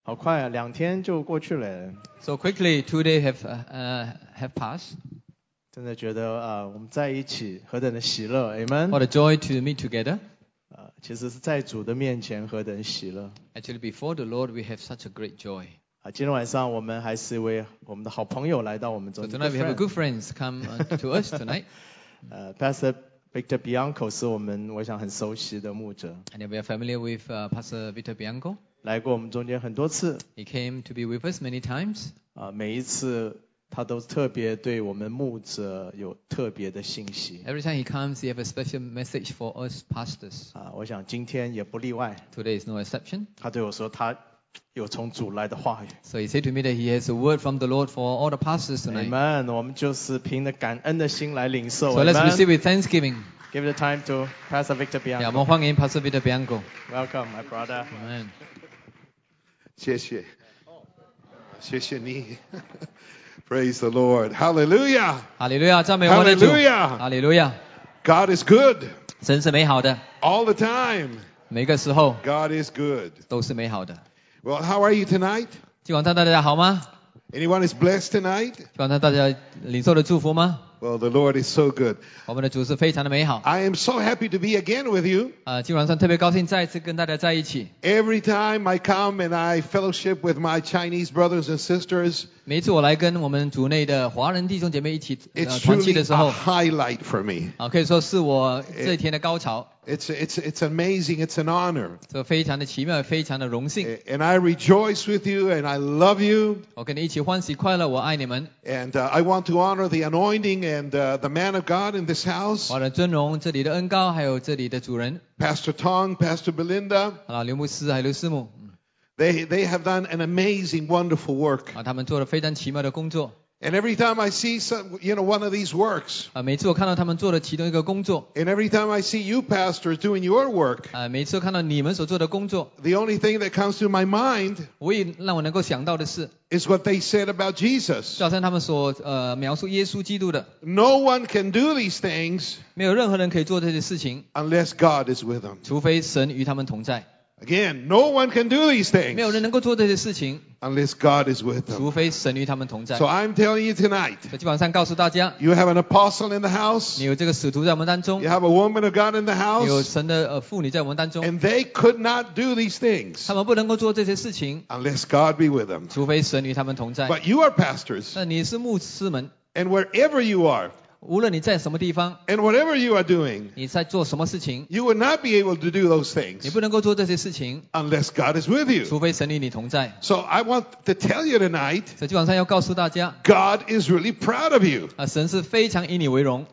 好快啊，2天就过去了。 So quickly, 2 days have passed. 真的觉得我们在一起何等的喜乐 ，Amen。 What a joy to meet together. 其实是在主的面前何等喜乐。 Actually, before the Lord, we have such a great joy. 今天晚上我们还是为我们的好朋友来到我们中 So 间。 tonight we have a good friends come to us tonight. Pastor Victor Bianco 是我想很熟悉的牧者， And we are familiar with Pastor Victor Bianco. 来过我们中间很多次。 He came to be with us many times. 每一次他都特别对我们牧者有特别的信息。 Every time he comes, he have a special message for us pastors. 我想今天也不例外。 Today is no exception. 他对我说他有从主来的话语。 So he said to me that he has a word from the Lord for all the pastors tonight. Amen。我们就是凭着感恩的心来领受。 So let's Amen receive with thanksgiving. Give the time to Pastor Victor 我 Bianco. 们欢迎 Pastor Victor Bianco. Welcome, my brother. Amen. 谢谢你 Praise the Lord. Hallelujah. 哈利路亚，赞美我们的主。 Hallelujah. 哈利路亚， God is good 神是美好的， all the time. 每个时候 God is good. 都是美好的。 Well, how are you tonight? 今晚上大家好吗？ Anyone is blessed tonight? 今晚上大家领受了祝福吗？ Well, the Lord is so good. 我们的主是非常的美好。 I am so happy to be again with you. 今晚上特别高兴再一次跟大家在一起。 Every time I come and I fellowship with my Chinese brothers and sisters, 每一次我来跟我们组内的华人弟兄姐妹一起 it's 团契 truly 的时 a 候， highlight for me. 可以说是我这一天的高潮， It's amazing. It's an honor. 这非常的奇妙，非常的荣幸。 And I rejoice with you and I love you. 我跟你一起欢喜快乐，我爱你们。 And I want to honor the anointing and the man of God in this house, 我的尊荣这里的恩高，还有这里的主人 Pastor Tong, Pastor Belinda. 刘牧师还有刘师母， They have done an amazing, wonderful work. 他们做了非常奇妙的工作。 And every time I see one of these works, 每次我看到他们做的其中一个工作， and every time I see you pastors doing your work, 每次看到你们所做的工作， the only thing that comes to my mind 唯一让我能够想到的是， is what they said about Jesus. 就好像他们所描述耶稣基督的， No one can do these things 没有任何人可以做这些事情， unless God is with them. 除非神与他们同在。 Again, no one can do these 没有 things 人能够做这些事情， unless God is with them. 除非神与他们同在。 So I'm telling you tonight, 所以基本上告诉大家， you have an apostle in the house, 你有这个使徒在我们当中， you have a woman of God in the 有 house, 神的妇女在我们当中， and they could not do these things 他们不能够做这些事情， unless God be with them. 除非神与他们同在。 But you are pastors, 那你是牧师们， and wherever you are, 无论你在什么地方， and whatever you are doing, 你在做什么事情， you would not be able to do those 你 things 不能够做这些事情， unless God is with you. 除非神与你同在。 So I want to tell you tonight, 所以基本上要告诉大家， God is really proud of you. 神是非常以你为荣。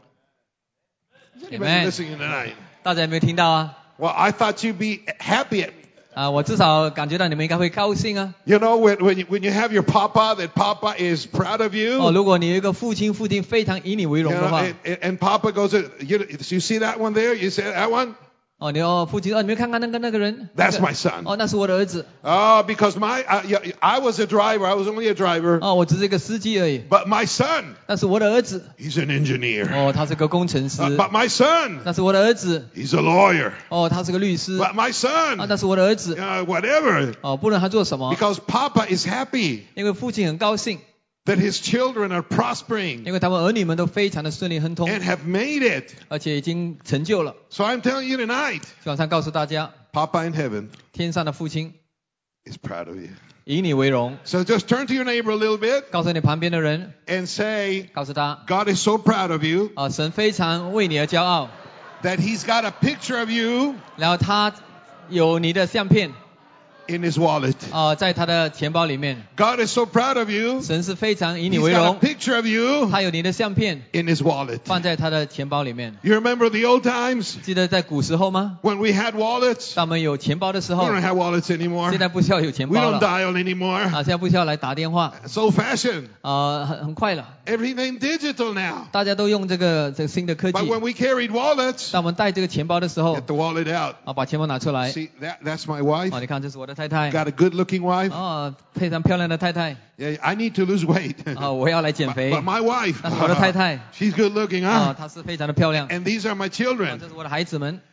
Anybody Amen. listening tonight? 大家有没有听到啊？ Well, I thought you'd be happy. 我至少感觉到你们应该会高兴啊。 You know, when you have your papa, that papa is proud of you. 如果你有一个父亲非常以你为 You 荣的 know, 话， and Papa goes, you see that one there? You see that one? 你父亲你们看看那个人， That's my son. 那是我的儿子。 Because I was a driver. I was only a driver. 我只是一个司机而已。 But my son, 那是我的儿子。 he's an engineer. 他是个工程师。 But my son, 那是我的儿子。 he's a lawyer. 他是个律师。 But my son, 那是我的儿子。 whatever. 不论他做什么。 Because Papa is happy 因为父亲很高兴。 that his children are prospering 因为他们儿女们都非常的顺利亨通， and have made it. 而且已经成就了。 So I'm telling you tonight, 晚上告诉大家， Papa in heaven 天上的父亲 is proud of you. 以你为荣。 So just turn to your neighbor a little bit 告诉你旁边的人， and say, 告诉他， God is so proud of you 神非常为你而骄傲， that he's got a picture of you 然后他有你的相片， in his wallet. 在他的钱包里面。 God is so proud of you 神是非常以你 he's 为 got a 荣， picture of you 他有你的相片 in his wallet. 放在他的钱包里面。 You remember the old times 记得在古时候吗？ when we had wallets? 当我们有钱包的时 We 候， don't have wallets anymore. 现在不需要有钱 We 包 don't 了， dial anymore. 现在不需要来打电话， It's old fashioned. 很快了， Everything digital now. 大家都用这个新的科技 But。when we carried wallets, 当我们带这个钱包的时候， get the wallet out. 把钱包拿出来。 See, that's my wife. 你看这是我的太太， Got a good looking wife. 非常漂亮的太太。 Yeah, I need to lose weight. 我要来减肥。 But my wife, 那是我的太太， she's good looking, huh? 她是非常的漂亮。 And these are my 这 children. 是我的孩子们。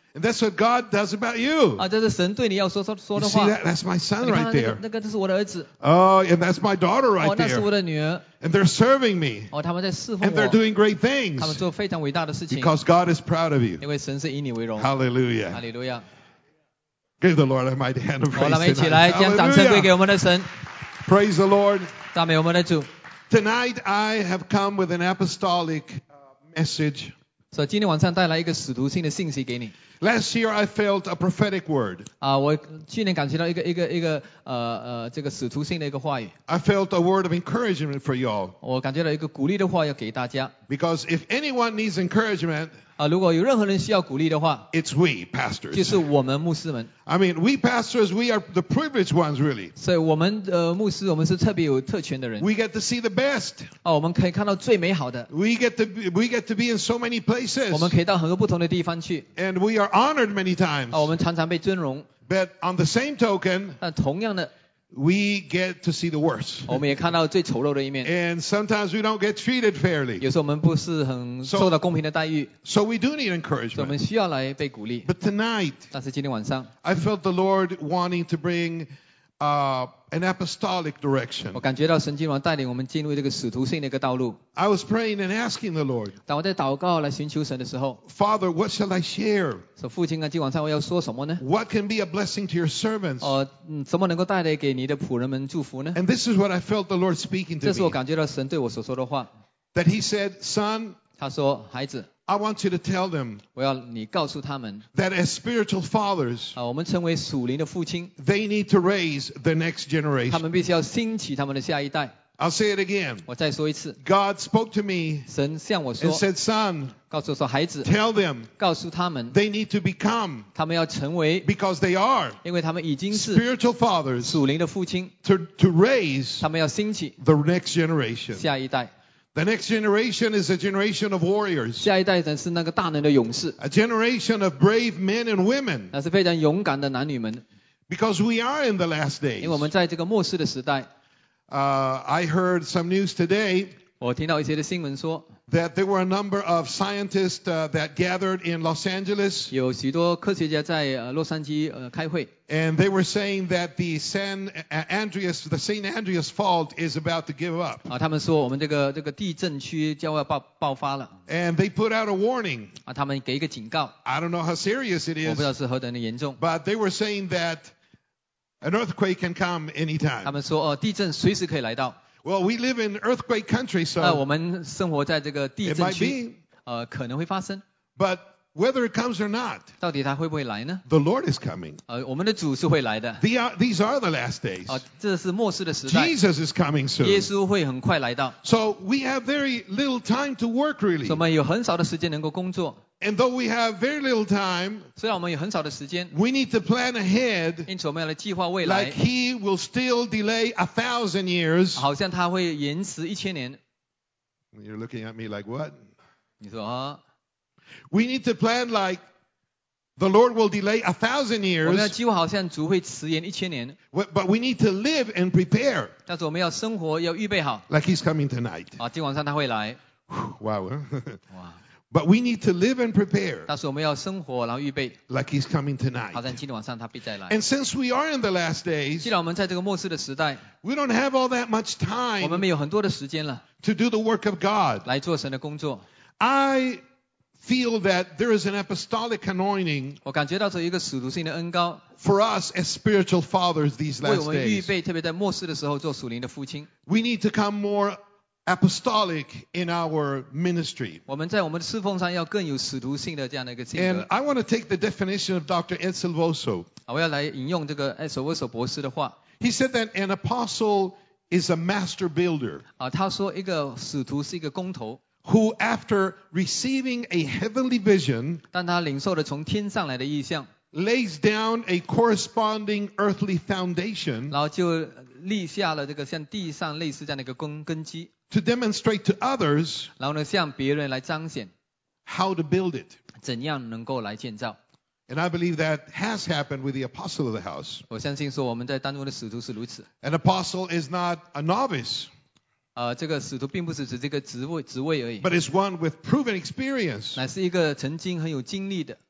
And that's what God does about you. 这是神对你要说 You 的 see 话。 that? That's my son 你看 right 那个 there. 那个，这是我的儿子。 Oh, and that's my daughter right 那是我 there. 的女儿。 And they're serving me. 他们在侍奉 And they're 我， doing great 他们 things 做非常伟大的事情， because God is proud of you. 因为神是以你为荣。 Hallelujah. 哈利路亚！ Give the Lord a mighty hand of 好， praise 让我们一起来 tonight. 将掌声归给 Hallelujah. 我们的神， Praise the Lord. 赞美我们的主。 Tonight I have come with an apostolic message. 所以今天晚上带来一个使徒性的信息给你。 Last year I felt a prophetic word. 我去年感觉到一个这个使徒性的一个话语， I felt a word of encouragement for you all. 我感觉到一个鼓励的话要给大家。 Because if anyone needs encouragement, 如果有任何人需要鼓励的话， it's we 就 pastors. 是我们牧师们。 I mean, we pastors, we are the privileged ones really. 所以我们牧师，我们是特别有特权的人。 We get to see the best. 我们可以看到最美好的， We get to be in so many places. 我们可以到很多不同的地方去。 And we are honored many times. 我们常常被尊荣。 But on the same token, 但同样的， we get to see the worst. 我们也看到最丑陋的一面。 And sometimes we don't get treated fairly. 有时候我们不是很受到公平的待遇， So we do need 所以我 encouragement. 们需要来被鼓励。 But tonight, 但是今天晚上， I felt the Lord wanting to bring an apostolic 我 direction. 感觉到神今晚带领我们进入这个使徒性的一个道路。 I was praying and asking the Lord, 当我在祷告来寻求神的时候， Father, what shall I share? 说父亲啊，今晚上我要说什么呢？ What can be a blessing to your servants? 什么能够带来给你的仆人们祝福呢？ And this is what I felt the Lord speaking 这 to 是我 me. 感觉到神对我所说的话。 That He said, Son, 他说：“孩子， I want you to tell them 我要你告诉他们， that as spiritual fathers, 我们成为属灵的父亲， they need to raise the next 他 generation. 们必须要兴起他们的下一代。” I'll say it again. 我再说一次， God spoke to me 神向我 and 说， said, Son, 告诉我说，孩子， tell them 告诉他们， they need to become, 他们要成为， because they are 因为他们已经是 spiritual fathers, 属灵的父亲， to raise 他们要兴起 the next generation. 下一代。 The next generation is a generation of warriors, 下一代人是那个大能的勇士， a generation of brave men and women, 那是非常勇敢的男女们。 because we are in the last 因 days. 为我们在这个末世的时代， I heard some news today 我听到一些的新闻说， that there were a number of scientists that gathered in Los Angeles, 有许多科学家在洛杉矶开会， and they were saying that the St. Andreas Fault is about to give up. 他们说我们这个地震区将要爆发了， And they put out a warning. 他们给一个警告， I don't know how serious it 我不知道 is, 是何等的严重。 but they were saying that an earthquake can come 他 anytime. 们说地震随时可以来到。 Well, we live in earthquake country, 我 so 们生活在这个地 it 震 might 区， be. 可能会发生， But whether it comes or not, 到底它会不会来呢？ the Lord is coming. 我们的主是会来的。 These are the last days. 这是末世的时代， Jesus is coming 耶 soon. 稣会很快来到， So we have very little time to work 所以 really. 我们有很少的时间能够工作。 And though we have very little time, 虽然我们有很少的时间， we need to plan ahead 因此我们要来计划未来 like，He will still delay 1,000 years. 好像他会延迟1000年。 You're looking at me like, what? 你说 We need to plan like the Lord will delay 1,000 我们要 years, 计划好像主会迟延1000年， but we need to live and prepare 但是我们要生活要预备好。 like He's coming tonight. 今晚上他会来， Wow. 哇！ But we need to live and prepare 但是我们要生活，然后预备， like He's coming 好像 tonight. 今天晚上他必再来。 And since we are in the last 既 days, 然我们在这个末世的时代， we don't have all that much 我们 time 没有很多的时间了 to do the work of God. 来做神的工作。 I feel that there is an apostolic anointing 我感觉到这一个使徒性的恩膏， for us as spiritual fathers these 为我 last 们预 days. 备，特别在末世的时候做属灵的父亲。 We need to come more apostolic in our ministry. 我们在我们的侍奉上要更有使徒性的这样的一个性 And 格。 I want to take the definition of Dr. Ed Silvoso. 我要来引用这个索沃索博士的话。 He said that an apostle is a master builder 他说一个使徒是一个工头， who, after receiving a heavenly vision, 当他领受了从天上来的意象， lays down a corresponding earthly foundation 然后就立下了这个像地上类似这样的一个根基， to demonstrate to others 然后呢向别人来彰显 how to build it. 怎样能够来建造。 And I believe that has happened with the apostle of the house. 我相信说我们在当中的使徒是如此。 An apostle is not a novice, 这个使徒并不是指这个职位而已， but is one with proven experience. 乃是一个曾经很有经历的。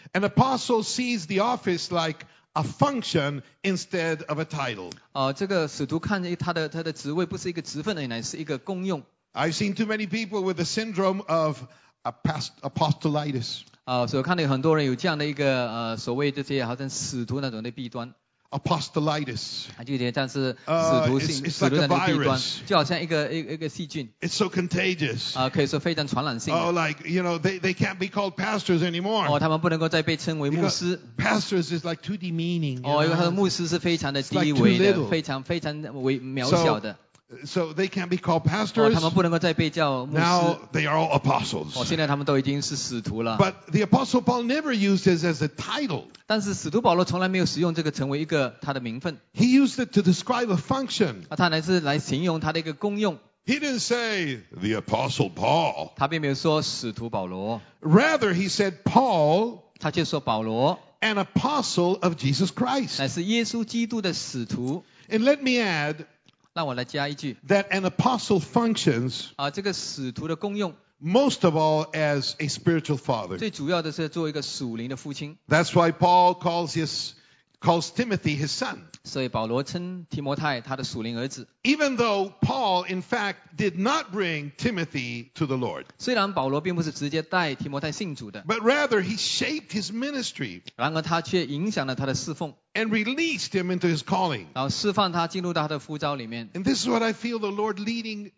An apostle sees the office like a function instead of a title. 这个使徒看他的职位不是一个职分而已，乃是一个功用。 I've seen too many people with the syndrome of apostolitis. 所以看到有很多人有这样的一个所谓这些好像使徒那种的弊端。 Apostolitis. 就有点像是使徒性使徒的那个弊端，就好像一个细菌。 It's so contagious. 可以说非常传染性的。 Like they can't be called pastors anymore. 他们不能够再被称为牧师。 Pastors is like too demeaning. 因为他的牧师是非常的低微的，非常渺小的。 So they can't be called pastors. 他们不能够再被叫牧师。 Now they are all apostles. 现在他们都已经是使徒了。 But the apostle Paul never used this as a title. 但是使徒保罗从来没有使用这个成为一个他的名分。 He used it to describe a function. 他乃是来形容他的一个功用。 He didn't say the apostle Paul. 他并没有说使徒保罗。 Rather, he said Paul. 他就说保罗。 An apostle of Jesus Christ. 乃是耶稣基督的使徒。 And let me add. 让我来加一句 that an apostle functions 这个使徒的功用 most of all as a spiritual father. 最主要的是做一个属灵的父亲。 That's why Paul calls Timothy his son. 所以保罗称提摩太他的属灵儿子。 Even though Paul in fact did not bring Timothy to the Lord. 虽然保罗并不是直接带提摩太信主的 But rather he shaped his ministry. 然而他却影响了他的侍奉 And released him into his calling. 然后释放他进入到他的呼召里面。 And this is what I feel the Lord leading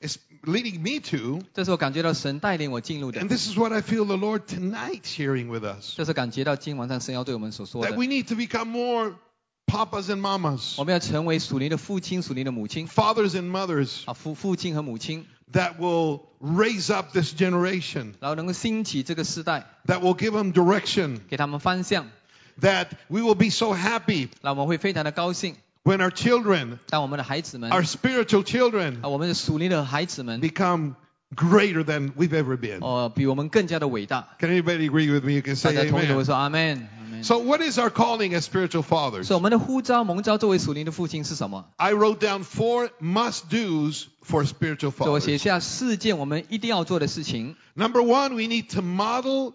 me to. 这是我感觉到神带领我进入的。 And this is what I feel the Lord tonight sharing with us. 这是感觉到今晚上神要对我们所说的。 That we need to become more papas and mamas. 我们要成为属灵的父亲、属灵的母亲。 Fathers and mothers. 父亲和母亲。 That will raise up this generation. 然后能够兴起这个世代。 That will give them direction. 给他们方向。 That we will be so happy. 让我们会非常的高兴。 When our children, 当我们的孩子们 our spiritual children, 我们的属灵的孩子们 become greater than we've ever been. 比我们更加的伟大。 Can anybody agree with me? You can say 大家同意 amen. 我说 Amen。 So what is our calling as spiritual fathers? 所以我们的呼召蒙召作为属灵的父亲是什么？ I wrote down 4 must-dos for spiritual 所以我写 fathers. 下4件我们一定要做的事情。 Number 1, we need to model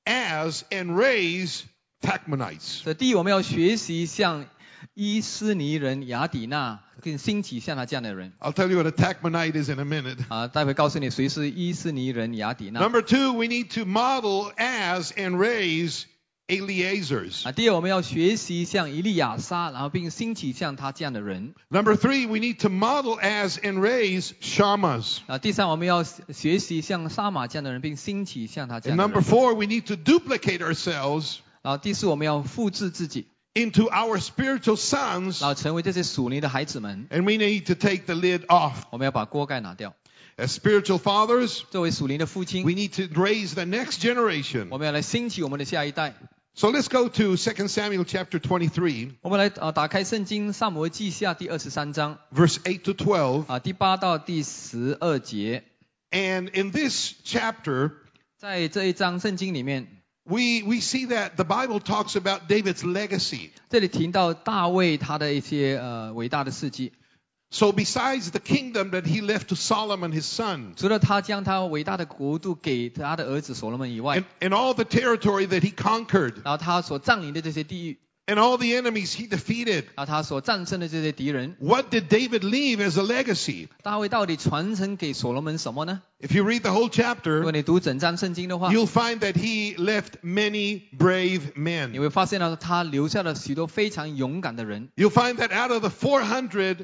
as and raise Tachmonites. 所以第一，我们要学习像伊斯尼人雅底娜，更兴起像他这样的人。 I'll tell you what a Tachmonite is in a minute. 待会告诉你谁是伊斯尼人雅底娜。 Number 2, we need to model as and raise Eleazars. 第二，我们要学习像以利亚撒，然后并兴起像他这样的人。 Number 3, we need to model as and raise Shammas. 第三，我们要学习像撒玛这样的人，并兴起像他这 And 样的 number 人。 4, we need to duplicate ourselves 然后第四，我们要复制自己， into our spiritual sons, 然后成为这些属灵的孩子们。 and we need to take the lid off. 我们要把锅盖拿掉。 As spiritual fathers, 作为属灵的父亲， we need to raise the next generation. 我们要来兴起我们的下一代。 So let's go to 2 Samuel chapter 23, 我们来打开圣经撒母耳记下第23章 verse 8 to 12. 第8到第12节。 And in this chapter, 在这一章圣经里面， we see that the Bible talks about David's legacy. 这里提到大卫他的一些伟大的事迹。 So besides the kingdom that he left to Solomon his son, 除了他将他伟大的国度给他的儿子所罗门以外， and all the territory that he conquered, 然后他所占领的这些地域， and all the enemies he defeated, 然后他所战胜的这些敌人， what did David leave as a legacy? 大卫到底传承给所罗门什么呢？ If you read the whole 如果 chapter, 你读整章圣经的话， you'll find that he left many brave 你 men. 会发现到他留下了许多非常勇敢的人。 You'll find that out of the 400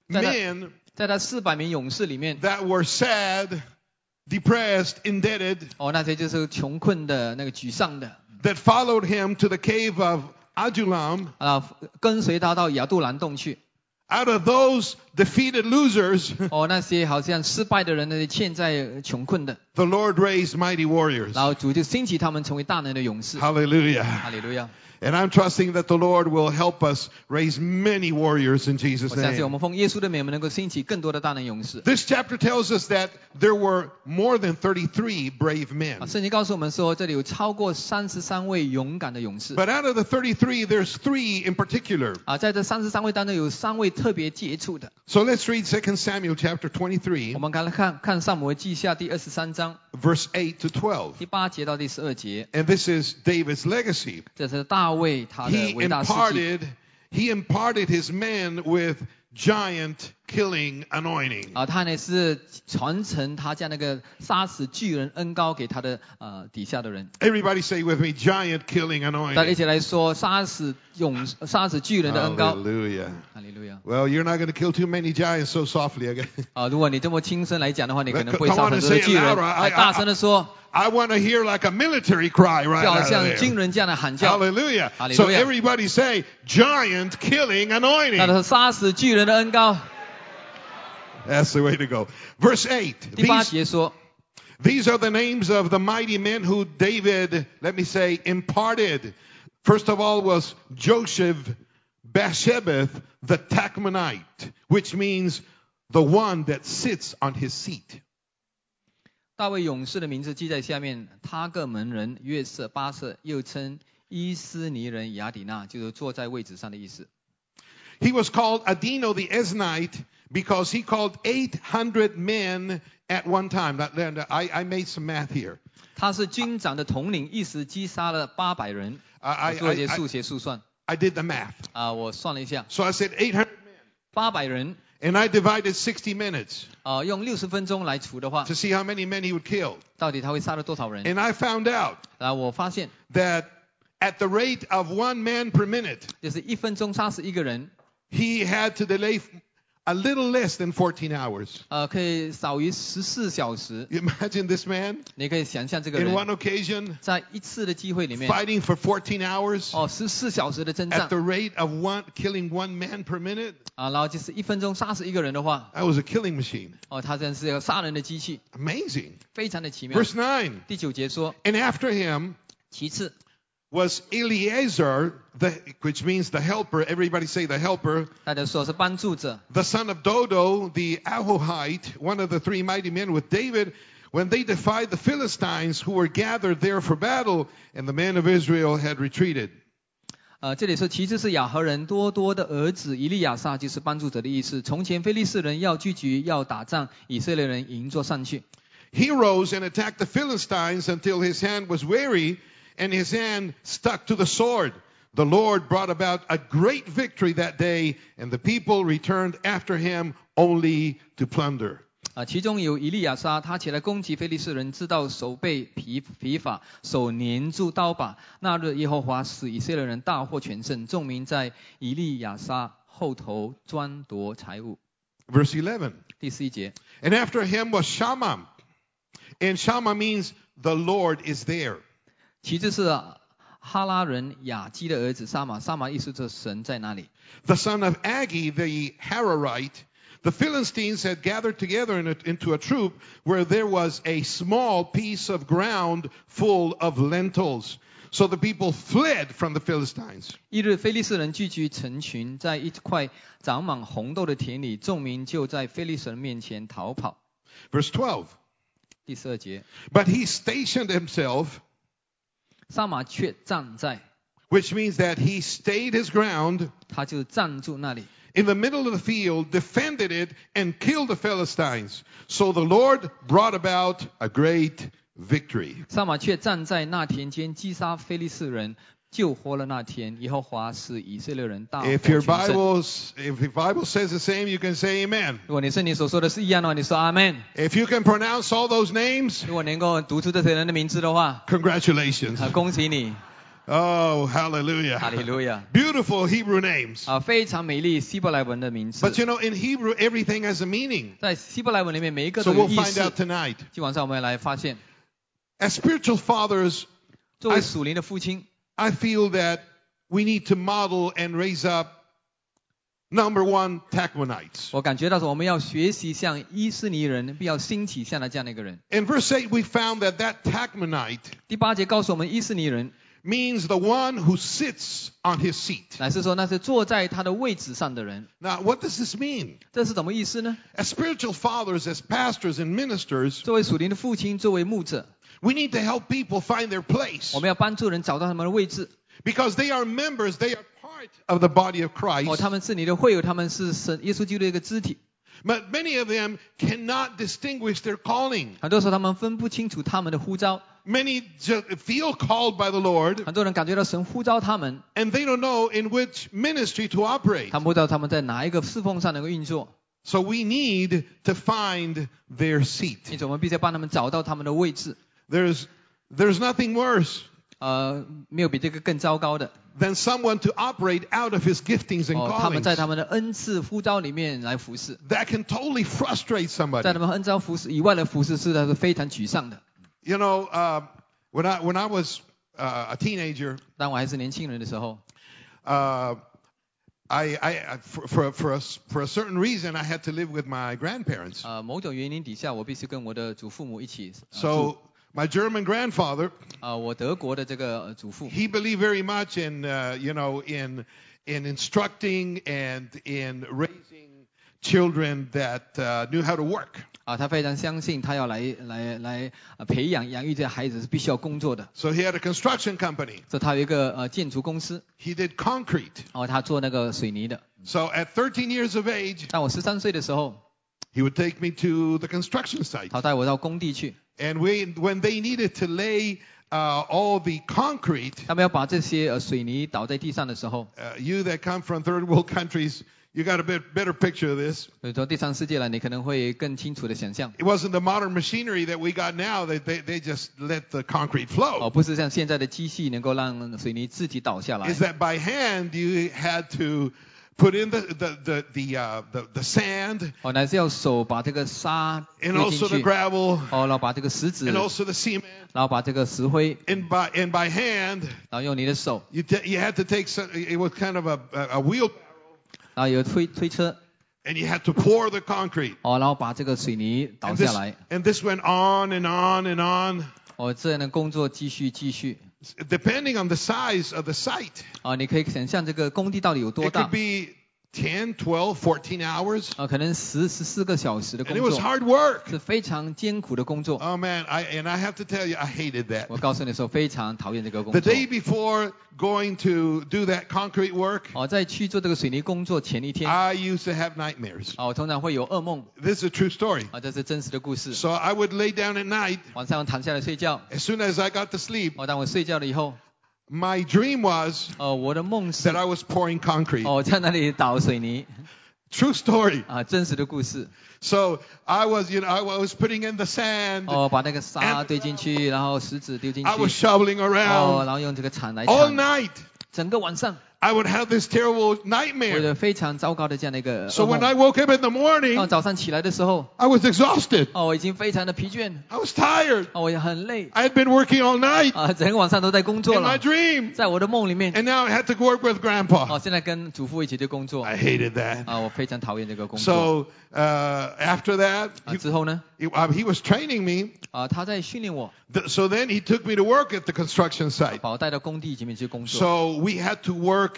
men 在他400名勇士里面， that were sad, depressed, indebted, 那些就是穷困的、那个沮丧的， that followed him to the cave of Adullam, 跟随他到亚杜兰洞去。 out of those defeated losers, 那些好像失败的人，那些欠债穷困的， the Lord raised mighty warriors. 然后主就兴起他们成为大能的勇士。 Hallelujah. 哈利路亚！ And I'm trusting that the Lord will help us raise many warriors in Jesus' 我相信我 name. 们奉耶稣的名，我们能够兴起更多的大能勇士。 This chapter tells us that there were more than 33 brave men. 圣经告诉我们说，这里有超过33位勇敢的勇士。 But out of the 33, there's 3 in particular. 在这33位当中，有3位特别杰出的。 So let's read 2 Samuel chapter 我 23, 们看撒母耳记下第23章， verse 8 to 12. 第8节到第12节， And this is David's legacy. 这是大卫他的 He 伟大事迹。 imparted his men with giant killing anointing. 他呢是传承他将那个杀死巨人恩膏给他的底下的人。 Everybody say with me, giant killing 大家一 anointing. 起来说，杀死巨人的恩膏。 Hallelujah. 哈利路亚。 Well, you're not going to kill too many giants so softly again. 如果你这么轻声来讲的话，你可能不会 Come 杀 on 很 and 多的 say it 巨人。 louder. I- 大声的说， I want to hear like a military cry right 就好 out 像 there. 军人这样的喊叫。 Hallelujah. Hallelujah. So everybody say giant killing 那 anointing. 是杀死巨人的恩膏。 That's the way to go. Verse 8. 第8节说， These are the names of the mighty men who David, let me say, imparted. First of all was Joseph Basshebeth the Tachmonite, which means the one that sits on his seat. 大卫勇士的名字记在下面，他各门人约瑟、巴瑟，又称伊斯尼人雅底娜，就是坐在位置上的意思。 He was called Adino the Eznite because he called 800 men at one time. I made some math here. 他是军长的统领，一时击杀了800人。 I 我做一些数学速算。 did the math. 我算了一下， So I said 800 800人， and I divided 60 minutes 用60分钟来除的话， to see how many men he would kill. 到底他会杀了多少人？ And I found out 我发现， that at the rate of 1 man per minute, 就是1分钟杀死一个人， he had to delay a little less than 14 hours. 可以少于14小时。 You imagine this man 你可以想象这个 in 人 one occasion 在一次的机会里面， fighting for 14 hours 14小时的征 at 战， the rate of killing 1 man per minute. 然后就是1分钟杀死一个人的话， That was a killing machine. 他真是一个杀人的机器， Amazing. 非常的奇妙。 Verse 9. 第9节说， And after him 其次 was Eleazar, which means the helper. Everybody say the helper. 大家说是帮助者， The son of Dodo, the Ahohite, one of the 3 mighty men with David, when they defied the Philistines who were gathered there for battle, and the men of Israel had retreated. 这里说其次是亚何人多多的儿子以利亚撒，就是帮助者的意思。从前非利士人要聚集要打仗，以色列人迎着上去。 He rose and attacked the Philistines until his hand was weary, and his hand stuck to the sword. The Lord brought about a great victory that day, and the people returned after him only to plunder. 其中有以利亚撒，他起来攻击非利士人，直到手背疲乏，手粘住刀把。那日耶和华使以色列人大获全胜，众民在以利亚撒后头专夺财物。 Verse 11. 第11节， And after him was Shammah. And Shammah means the Lord is there. 其次是哈拉人雅基的儿子撒玛，撒玛意思是神在那里。 The son of Agi, the Hararite. The Philistines had gathered together into a troop where there was a small piece of ground full of lentils. So the people fled from the Philistines. 一日，非利士人聚集成群，在一块长满红豆的田里，众民就在非利士人面前逃跑。 Verse 12. 第12节， But he stationed himself, 撒玛却站在， which means that he stayed his ground 他就站住那里。 in the middle of the field, defended it, and killed the Philistines. So the Lord brought about a great victory. 撒玛却站在那田间，击杀非利士人，救活了那田。耶和华使以色列人大获 If 全 your 胜。 if your Bible says the same, you can say amen. 如果你圣经所说的是一样的话，你说阿门。 If you can pronounce all those names, 如果能够读出这些人的名字的话， congratulations. 恭喜你， Oh, hallelujah. 哈利路亚。 Beautiful Hebrew names. 非常美丽希伯来文的名字。 But you know, in Hebrew, everything has a meaning. 在希伯来文里面，每一个 So 都有 we'll 意 find 思。 out tonight. 今晚上我们来发现， As spiritual fathers, 作为属灵的父亲， I feel that we need to model and raise up, number one, Tachmonites. 我感觉到说我们要学习像伊斯尼人，必要兴起像他这样的一个人。 In verse 8, we found that Tachmonite 第8节告诉我们，伊斯尼人 means the one who sits on his seat. 乃是说那是坐在他的位置上的人。 Now, what does this mean? 这是什么意思呢？ As spiritual fathers, as pastors and ministers, 作为属灵的父亲，作为牧者， we need to help people find their place 我们要帮助人找到他们的位置。 because they are members, they are part of the body of Christ. 他们是你的会友，他们是神耶稣基督的一个肢体。 But many of them cannot distinguish their calling. 很多时候他们分不清楚他们的呼召， Many just feel called by the Lord, 很多人感觉到神呼召他们， and they don't know in which ministry to operate. 他们不知道他们在哪一个侍奉上能够运作， So we need to find their seat. 因此我们必须要帮他们找到他们的位置。 There's nothing worse 没有比这个更糟糕的， than someone to operate out of his giftings and 他们 callings. 在他们的恩赐呼召里面来服侍， That can totally frustrate 在 somebody. 他们恩召服侍以外的服侍是他是非常沮丧的。 You know, when I was a teenager, 当我还是年轻人的时候， for a certain reason, I had to live with my grandparents. 某种原因底下，我必须跟我的祖父母一起住。 So my German grandfather, 我德国的这个祖父， he believed very much in, in instructing and in raising children that knew how to work. 他非常相信他要来培养养育这些孩子是必须要工作的， So he had a construction company. 所以他有一个建筑公司， He did concrete. 他做那个水泥的。 So at 13 years of age, 当我13岁的时候， he would take me to the construction site. 他带我到工地去， And when they needed to lay all the concrete, 他们要把这些水泥倒在地上的时候， you that come from third world countries, you got a better picture of this. 所以说第三世界了，你可能会更清楚的想象。 It wasn't the modern machinery that we got now. They just let the concrete flow. 不是像现在的机器能够让水泥自己倒下来。 Is that by hand you had to put in the sand 乃是要手把这个沙 and 丢进 also the 去， gravel 然后把这个石子， and 然 also the cement. 后把这个石灰， And by hand, 然后用你的手， you had to take it was kind of a wheel, 然后有推车， and you had to pour the concrete. 然后把这个水泥倒 And 下来。 this went on and on and on, 这样的工作继续， depending on the size of the site. 你可以想象这个工地到底有多 It 大 could be 10, 12, 14 hours. 可能14个小时的 And 工 it was 作， hard work. 是非常艰苦的工作。 Oh man, I have to tell you, I hated that. 我告诉你说，非常讨厌这个工 The 作。 day before going to do that concrete work, 在去做这个水泥工作前一天， I used to have nightmares. 我通常会有噩梦。 This is a true story. 这是真实的故事。 So I would lay down at night. 晚上躺下来睡觉， As soon as I got to sleep, 当我睡觉了以后， my dream was 我的梦是 that I was pouring concrete. 在那里倒水泥。 True story. 真实的故事。 So I was putting in the sand. 把那个沙堆进去，然后石子丢进去。 I was shoveling around 然后用这个铲来 all 铲。 night. 整个晚上， I would have this terrible 我 nightmare. 有非常糟糕的这样的一个 So 噩 when 梦。 I woke up in the morning, 早上起来的时候， I was exhausted. 我已经非常的疲倦， I was tired. 我也很累， I had been working all night 整个晚上都在工作 in my 了。 dream. 在我的梦里面， And now I had to work with Grandpa. 现在跟祖父一起去工作。 I hated that. 我非常讨厌这个工作。 So after that, 之后呢， he was training me. 他在训练我， So then he took me to work at the construction site. 把我带到工地里面去工作。 So we had to work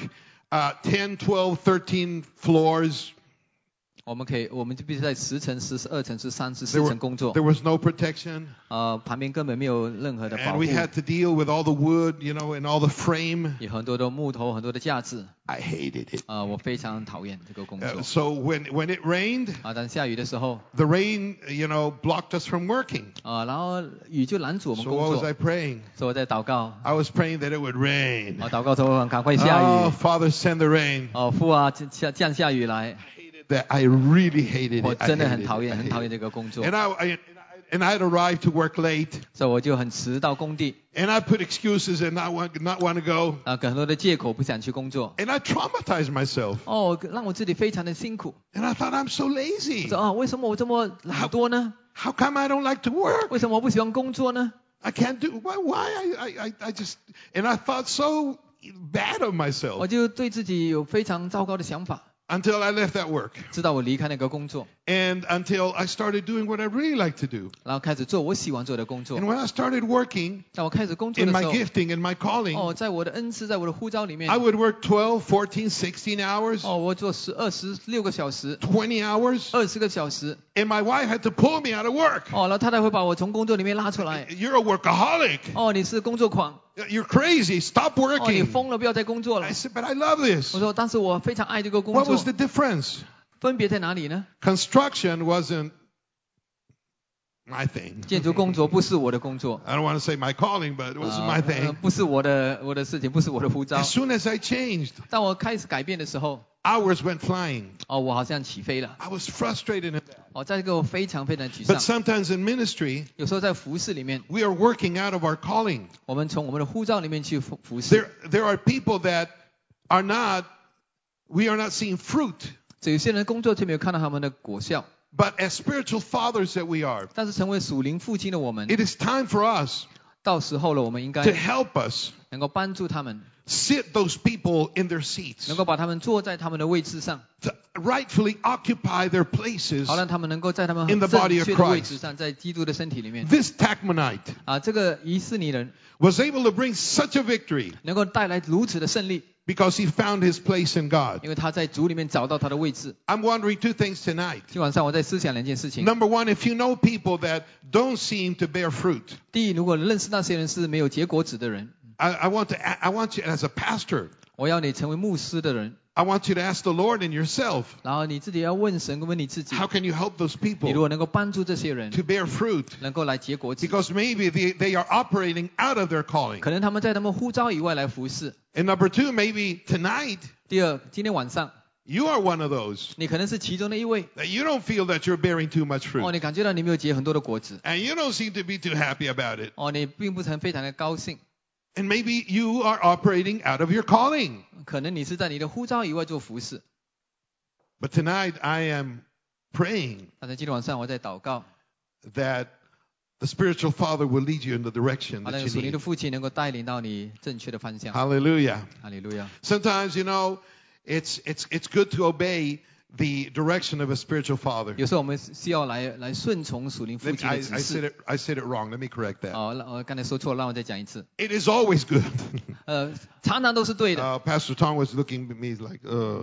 10, 12, 13 floors. 我们就必须在10层、12层、13、14 There 层工作。 was no protection. 旁边根本没有任何的保 And 护。 we had to deal with all the wood, and all the frame. 有很多的木头，很多的架子。 I hated it. 我非常讨厌这个工作。 So when it rained, 但下雨的时候， the rain, blocked us from working. 然后雨就拦阻我们 So 工 what 作 was I。praying? 所以我在祷告， I was praying that it would rain. 祷告说赶快下 Oh, 雨。 Father, send the rain. 父啊，降下雨来。 That I really hated 我 it. I 真的 hated 很 it. 讨厌， I 很 hated 讨厌 it. 这个工作。 And I had arrived to work late. 所以我就很迟到工地。 And I put excuses and not want to go. 很多的借口不想去工作。 And I traumatized myself. 让我自己非常的辛苦。 And I thought, I'm so lazy. 说为什么我这么懒惰呢？ How come I don't like to work? 为什么我不喜欢工作呢？ I can't do why I just and I thought so bad of myself 我就对自己有非常糟糕的想法。 until I left that work. 直到我离开那个工作， And until I started doing what I really like to do. 然后开始做我喜欢做的工作。 And when I started working 当我开始工作 in 的 my 时候， gifting and my calling, 在我的恩赐，在我的呼召里面， I would work 12, 14, 16 hours, 我做16个小时 20 hours, ，20个小时， and my wife had to pull me out of work. 然后太太会把我从工作里面拉出来。 You're a workaholic. 你是工作狂， You're crazy. Stop 你 working. 疯了，不要再工作了 I。said, but I love this. 我说，但是我非常爱这个工 What 作 was。the difference? 分别在哪里呢？ Construction wasn't my thing. 建筑工作不是我的工作， I don't want to say my calling, but it wasn't my thing. 不是我的事情，不是我的呼召 As。soon as I changed, 当我开始改变的时候， hours went flying. 我好像起飞了。 I was frustrated in that. 在这个我非常非常沮 But 丧。 sometimes in ministry, 有时候在服事里面， we are working out of our calling. 我们从我们的呼召里面去服事。 There are people that are not, we are not seeing fruit. 有些人工作却没有看到他们的果效， But as spiritual fathers that we are, 但是成为属灵父亲的我们， it is time for us 到时候了，我们应 to 该 help us 能够帮助他们， sit those people in their seats, 能够把他们坐在他们的位置上， to rightfully occupy their places. 好让他们能够在他们 in the 正 body of 确的位 Christ. 置上，在基督的身体里面。 This Tachmonite 这个以斯尼人 was able to bring such a victory 能够带来如此的胜利， because he found his place in God. 因为他在主里面找到他的位置。 I'm wondering two things tonight. 今晚上我在思想两件事情。 Number one, if you know people that don't seem to bear fruit, 第一，如果认识那些人是没有结果子的人， I want you as a pastor, 我要你成为牧师的人， I want you to ask the Lord and yourself, 然后你自己要问神，问你自己， how can you help those 你如 people 果能够帮助这些人 to bear fruit? 能够来结果子， Because maybe they are operating out of their calling. 可能他们在他们呼召以外来服侍。 And number two, maybe tonight, 第二，今天晚上 you are one of those 你可能是其中的一位， that you don't feel that you're bearing too much fruit. 你感觉到你没有结很多的果子， And you don't seem to be too happy about it. 你并不是非常的高兴， And maybe you are operating out of your calling. 可能你是在你的呼召以外做服侍。 But tonight I am praying 但是今天晚上我在祷告， that the spiritual father will lead you in the direction 那 that 个 you 属灵的 need. 父亲能够带领到你正确的方向。 Hallelujah. 哈利路亚。 Sometimes, it's good to obey the direction of a spiritual father. 有时候我们需要来顺从属灵父亲的指 I 示。 said it wrong. Let me correct that. 我刚才说错了，让我再讲一次。 It is always good. 常常都是对的。 Pastor Tom was looking at me like,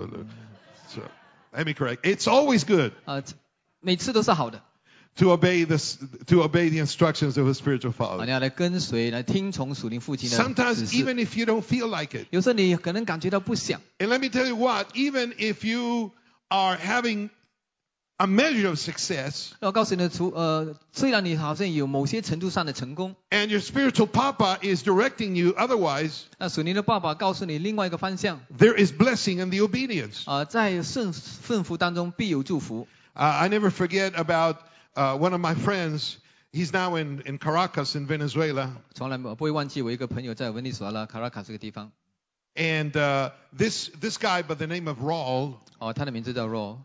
so let me correct. It's always good 每次都是好的。 to obey the instructions of a spiritual 你 father. 要来跟随，来听从属灵父亲的 Sometimes 指示。 even if you don't feel like it. 有时候你可能感觉到不想。 And let me tell you what, even if you are having a measure of success 我告诉你虽然你好像有某些程度上的成功， and your spiritual papa is directing you otherwise, 那属灵的爸爸告诉你另外一个方向， there is blessing in the obedience. 在顺服当中必有祝福。 I never forget about one of my friends. He's now in Caracas in Venezuela. 从来不会忘记我一个朋友在委内瑞拉卡拉卡这个地方。 And this guy by the name of Raul, 他的名字叫 Raul。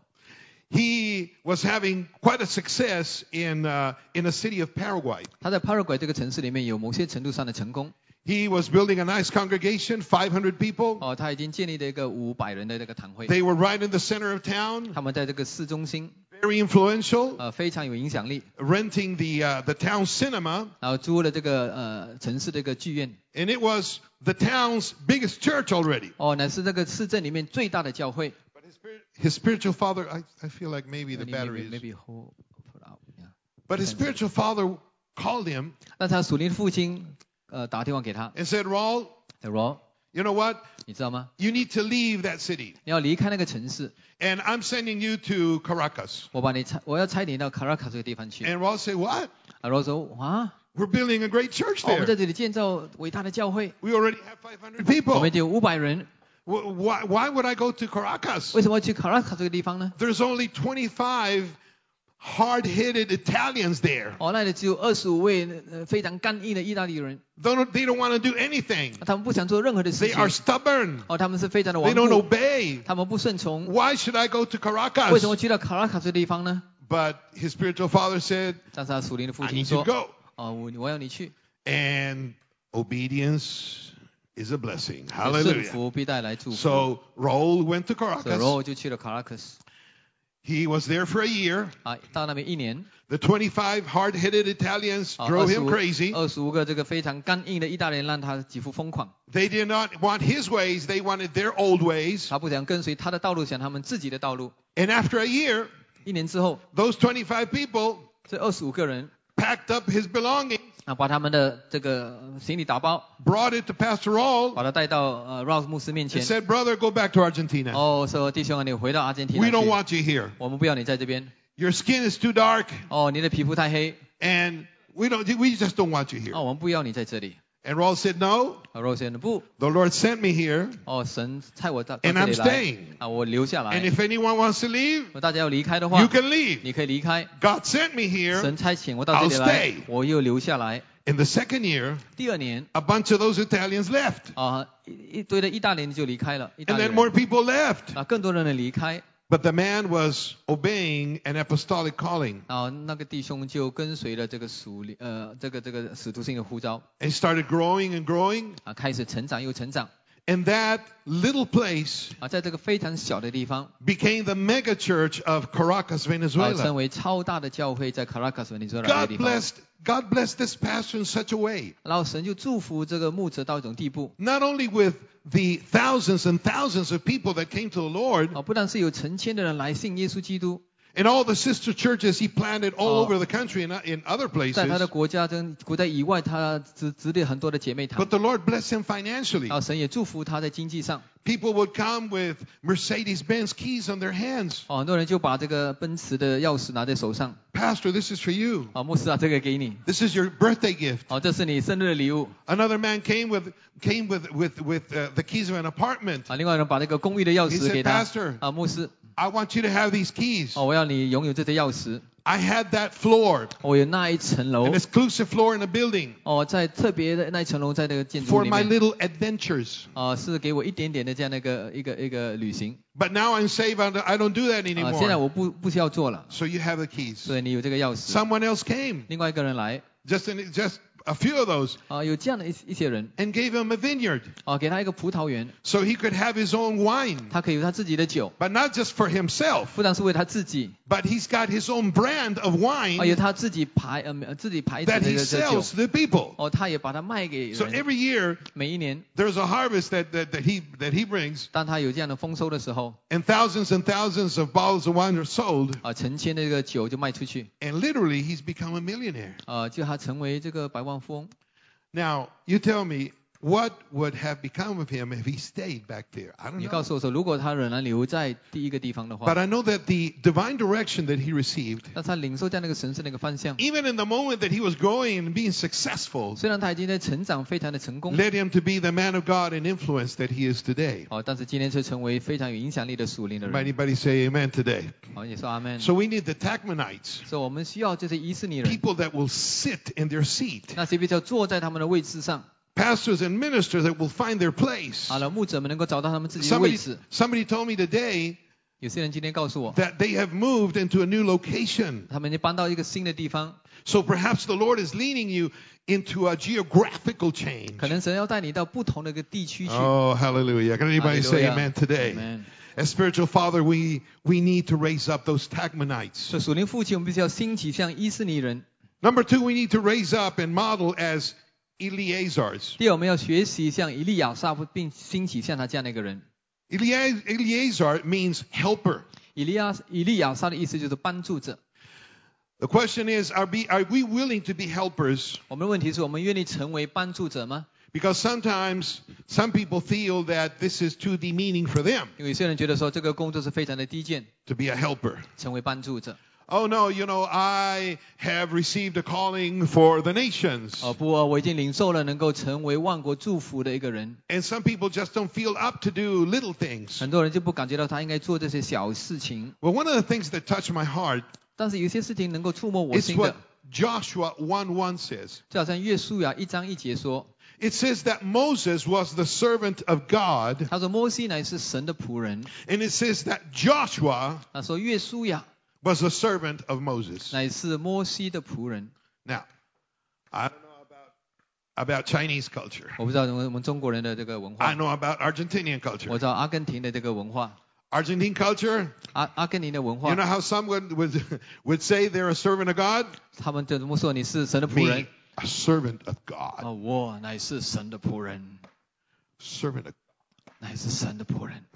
he was having quite a success in a city of Paraguay. 他在 Paraguay 这个城市里面有某些程度上的成功。 He was building a nice congregation, 500 people. 他已经建立了一个500人的这个堂会。 They were right in the center of town, 他们在这个市中心， very influential, 非常有影响力。 renting the town cinema, 然后租了这个城市的一个剧院。 and it was the town's biggest church already. 乃是这个市镇里面最大的教会。 But his spiritual father, I feel like maybe the battery is. Maybe hold out, yeah. But his spiritual father called him 那他属灵的父亲打电话给他 and said, Raul, ，Raul， you know what? 你知道吗？ You need to leave that city. 你要离开那个城市， And I'm sending you to Caracas. 我要差你到 Caracas 这个地方去。 And Raul said, what? Raul 说 We're building a great church 我们在 there. 这里建造伟大的教会， We already have 500 我 people. 们有500人， Why would I go to Caracas? 为什么要去 Caracas 这个地方呢？ There's only 25 hard-headed Italians there. 那里只有25位非常刚硬的意大利人， They don't want to do anything. 他们不想做任何的事 They are 情， stubborn. 他们是非常的 They 顽 don't 固， obey. 他们不顺从。 Why should I go to 为什么 Caracas? 去到 Caracas 这个地方呢？ But his spiritual father said, 但是他属灵的父 I 亲 need you 说 to：“ go. 我要你去。 And obedience is a blessing. 顺 Hallelujah. 服必带来祝福。 So Raul went to 所以 Caracas. Raul 就去了 Caracas， He was there for a year. 到那边1年。 The 25 hard-headed Italians drove him crazy. 25个这个非常刚硬的意大利人让他几乎疯狂。 They did not want his ways. They wanted their old ways. 他不想跟随他的道路，想他们自己的道路。 And after a year, 1年之后， those 25 people 这25个人 packed up his belongings, 把他们的这个行李打包， brought it to Pastor Raul, 把他带到Rouse 牧师面 and 前。 said, brother, go back to Argentina. 说弟兄啊，你回到阿根廷 We 去， don't want you here. 我们不要你在这边。 Your skin is too dark, 你的皮肤太黑， and we just don't want you here. 我们不要你在这里。 And Raul said, no, Rouse 说不， the Lord sent me here, 神派我到 and 这 I'm 里 staying. 来，我留下 And 来。 if anyone wants to leave, 如果大家要离开的话 you，can leave. 你可以离开。 God sent me here. 神差遣我到这里来 I'll stay， 我又留下来。 In the second year, 第2年， a bunch of those Italians left. 一堆的意大利人就离开了，意大 And 利 then 人 more people left. 更多人离开。 But the man was obeying an apostolic calling. 那个弟兄就跟随了这个这个使徒性的呼召， And started growing and growing. 开始成长又成长。 And that little place 在这个非常小的地方， became the mega church of Caracas, 成 Venezuela. 为超大的教会，在 Caracas Venezuela 的地方。 God blessed this pastor in such a way. 然后神就祝福这个牧者到一种地步， Not only with the thousands and thousands of people that came to the Lord, 不但是有成千的人来信耶稣基督， and all the sister churches he planted all over the country and in other 在他的 places, 国家以外，他指点很多的姐妹堂 but。the Lord blessed him financially. 神也祝福他在经济上。 People would come with Mercedes-Benz keys on their hands. 很多人就把这个奔驰的钥匙拿在手上。 Pastor, this is for you. 牧师啊，这个给你。 This is your birthday gift. 这是你生日的礼物。 Another man came with the keys of an apartment. 另外人把那个公寓的钥 He 匙 said, 给他。 Pastor, 牧师， I want you to have these keys. 我要你拥有这些钥匙。 I had that floor, 我有那一层楼 an，exclusive floor in a building 在特别的那一层楼，在那个建筑 for 里 my 面， little adventures. 是给我一点点的这样的一个旅行。 But now I'm saved. I don't do that 现在 anymore. 我不需要做了， So you have the keys. 所以你有这个钥匙。 Someone else came, 另外一个人来， just a few of those, 有这样的一些人， and gave him a vineyard 给他一个葡萄园， so he could have his own wine. 他可以有他自己的酒， But not just for himself, 不但是为他自己， but he's got his own brand of 有 wine 他自己牌子 that 的 he 这酒， sells to the people. 他也把它卖给 So 人。 every year 每一年， there's a harvest that he brings, 当他有这样的丰收的时候， and thousands of bottles of wine are sold, 成千的这个酒就卖出去， and literally he's become a millionaire. 就他成为这个百万富翁。 Now, you tell me, what would have become of him if he stayed back there? I don't 你告 know. 诉我说，如果他仍然留在第一个地方的 But 话， I know that the divine direction that he received, 那他领受这样的一个神圣的一个方向， even in the moment that he was growing and being successful, 虽然他已经在成长非常的成功， led him to be the man of God and influence that he is today. 但是今天却成为非常有影响力的属灵的人。 Anybody say amen today? 也说阿门。 So we need the Tachmanites, 所以我们需要这些以色列人， people that will sit in their seat, 那些比较坐在他们的位置上， pastors and ministers that will find their place. 牧者们能够找到他们自己的位 Somebody, 置。 somebody told me today 有些人今天告诉我， that they have moved into a new location. 他们已经搬到一个新的地方， So perhaps the Lord is leading you into a geographical 可 change. 能神要带你到不同的一个地区去。 Oh, hallelujah. Can anybody say Hallelujah. amen today? Amen. As spiritual father, we need to raise up those Tachmanites. 所以属灵父亲，我们必须要兴起像以色列人。 Number two, we need to raise up and model as Eleazars. 第二，我们要学习像以利亚撒，并兴起像他这样的一个人。 Eleazar means helper. 以利亚撒的意思就是帮助者。 The question is, are we willing to be helpers? 我们的问题是我们愿意成为帮助者吗？ Because sometimes some people feel that this is too demeaning for them 因为有些人觉得说这个工作是非常的低贱， to be a helper. 成为帮助者。 Oh no, I have received a calling for the nations. 不，我已经领受了能够成为万国祝福的一个人。 And some people just don't feel up to do little things. 很多人就不感觉到他应该做这些小事情， Well, one of the things that touch my heart 但是有些事情能够触摸我 is 心 what 的， Joshua 1:1 says. 就好像约书亚1章1节说， It says that Moses was the servant of God, 他说摩西乃是神的仆人， and it says that Joshua 他说约书亚 was the servant of Moses. 乃是摩西的仆人。 Now, I don't know about Chinese culture. 我不知道我们中国人的这个文 I 化， know about Argentinian 我 culture. 知道阿根廷的这个文化， Argentine culture, 阿根廷的文 you 化， know how someone would say they're a servant of God? 他们就这么说，你是神的仆 Me, 人。 a servant of God. 我乃是神的仆人， Servant of 乃是神的仆人。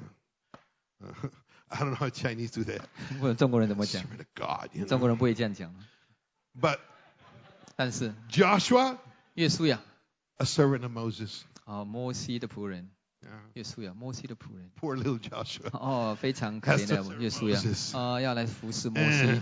I don't know how Chinese do that. 问中国人怎么讲？ Servant of God, you 中 know. 国人不会这样讲。 But 但是 Joshua, 约书亚 a servant of Moses. 摩西的仆人， Yeah. 约书亚摩西的仆人， Poor little Joshua. 非常可怜的约书亚 Moses. 要来服侍摩西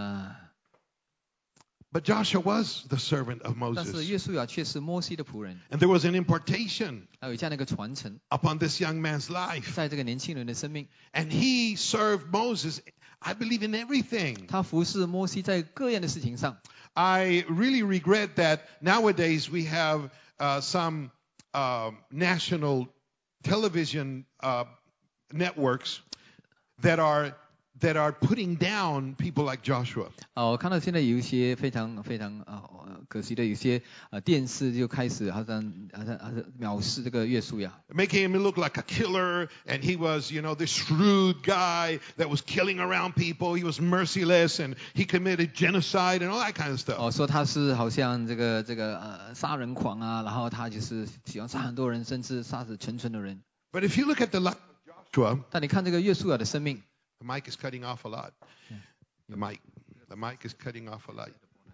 But Joshua was the servant of 但是 Moses. 约书亚却是摩西的仆人， And there was an impartation 还有这样的一个传承， upon this young man's life. 在这个年轻人的生命， And he served Moses, I believe, in everything. 他服侍摩西在各样的事情上。 I really regret that nowadays we have some national television networks that are putting down people like Joshua. 我看到现在有一些非常可惜的，有些电视就开始好像藐视这个约书亚， Making him look like a killer, and he was, this shrewd guy that was killing around people. He was merciless, and he committed genocide and all that kind of stuff. 说他是好像这个杀人狂啊，然后他就是喜欢杀很多人，甚至杀死全村的人。 But if you look at the life of Joshua, 但你看这个约书亚的生命， the mic is cutting off a lot. The mic is cutting off a lot.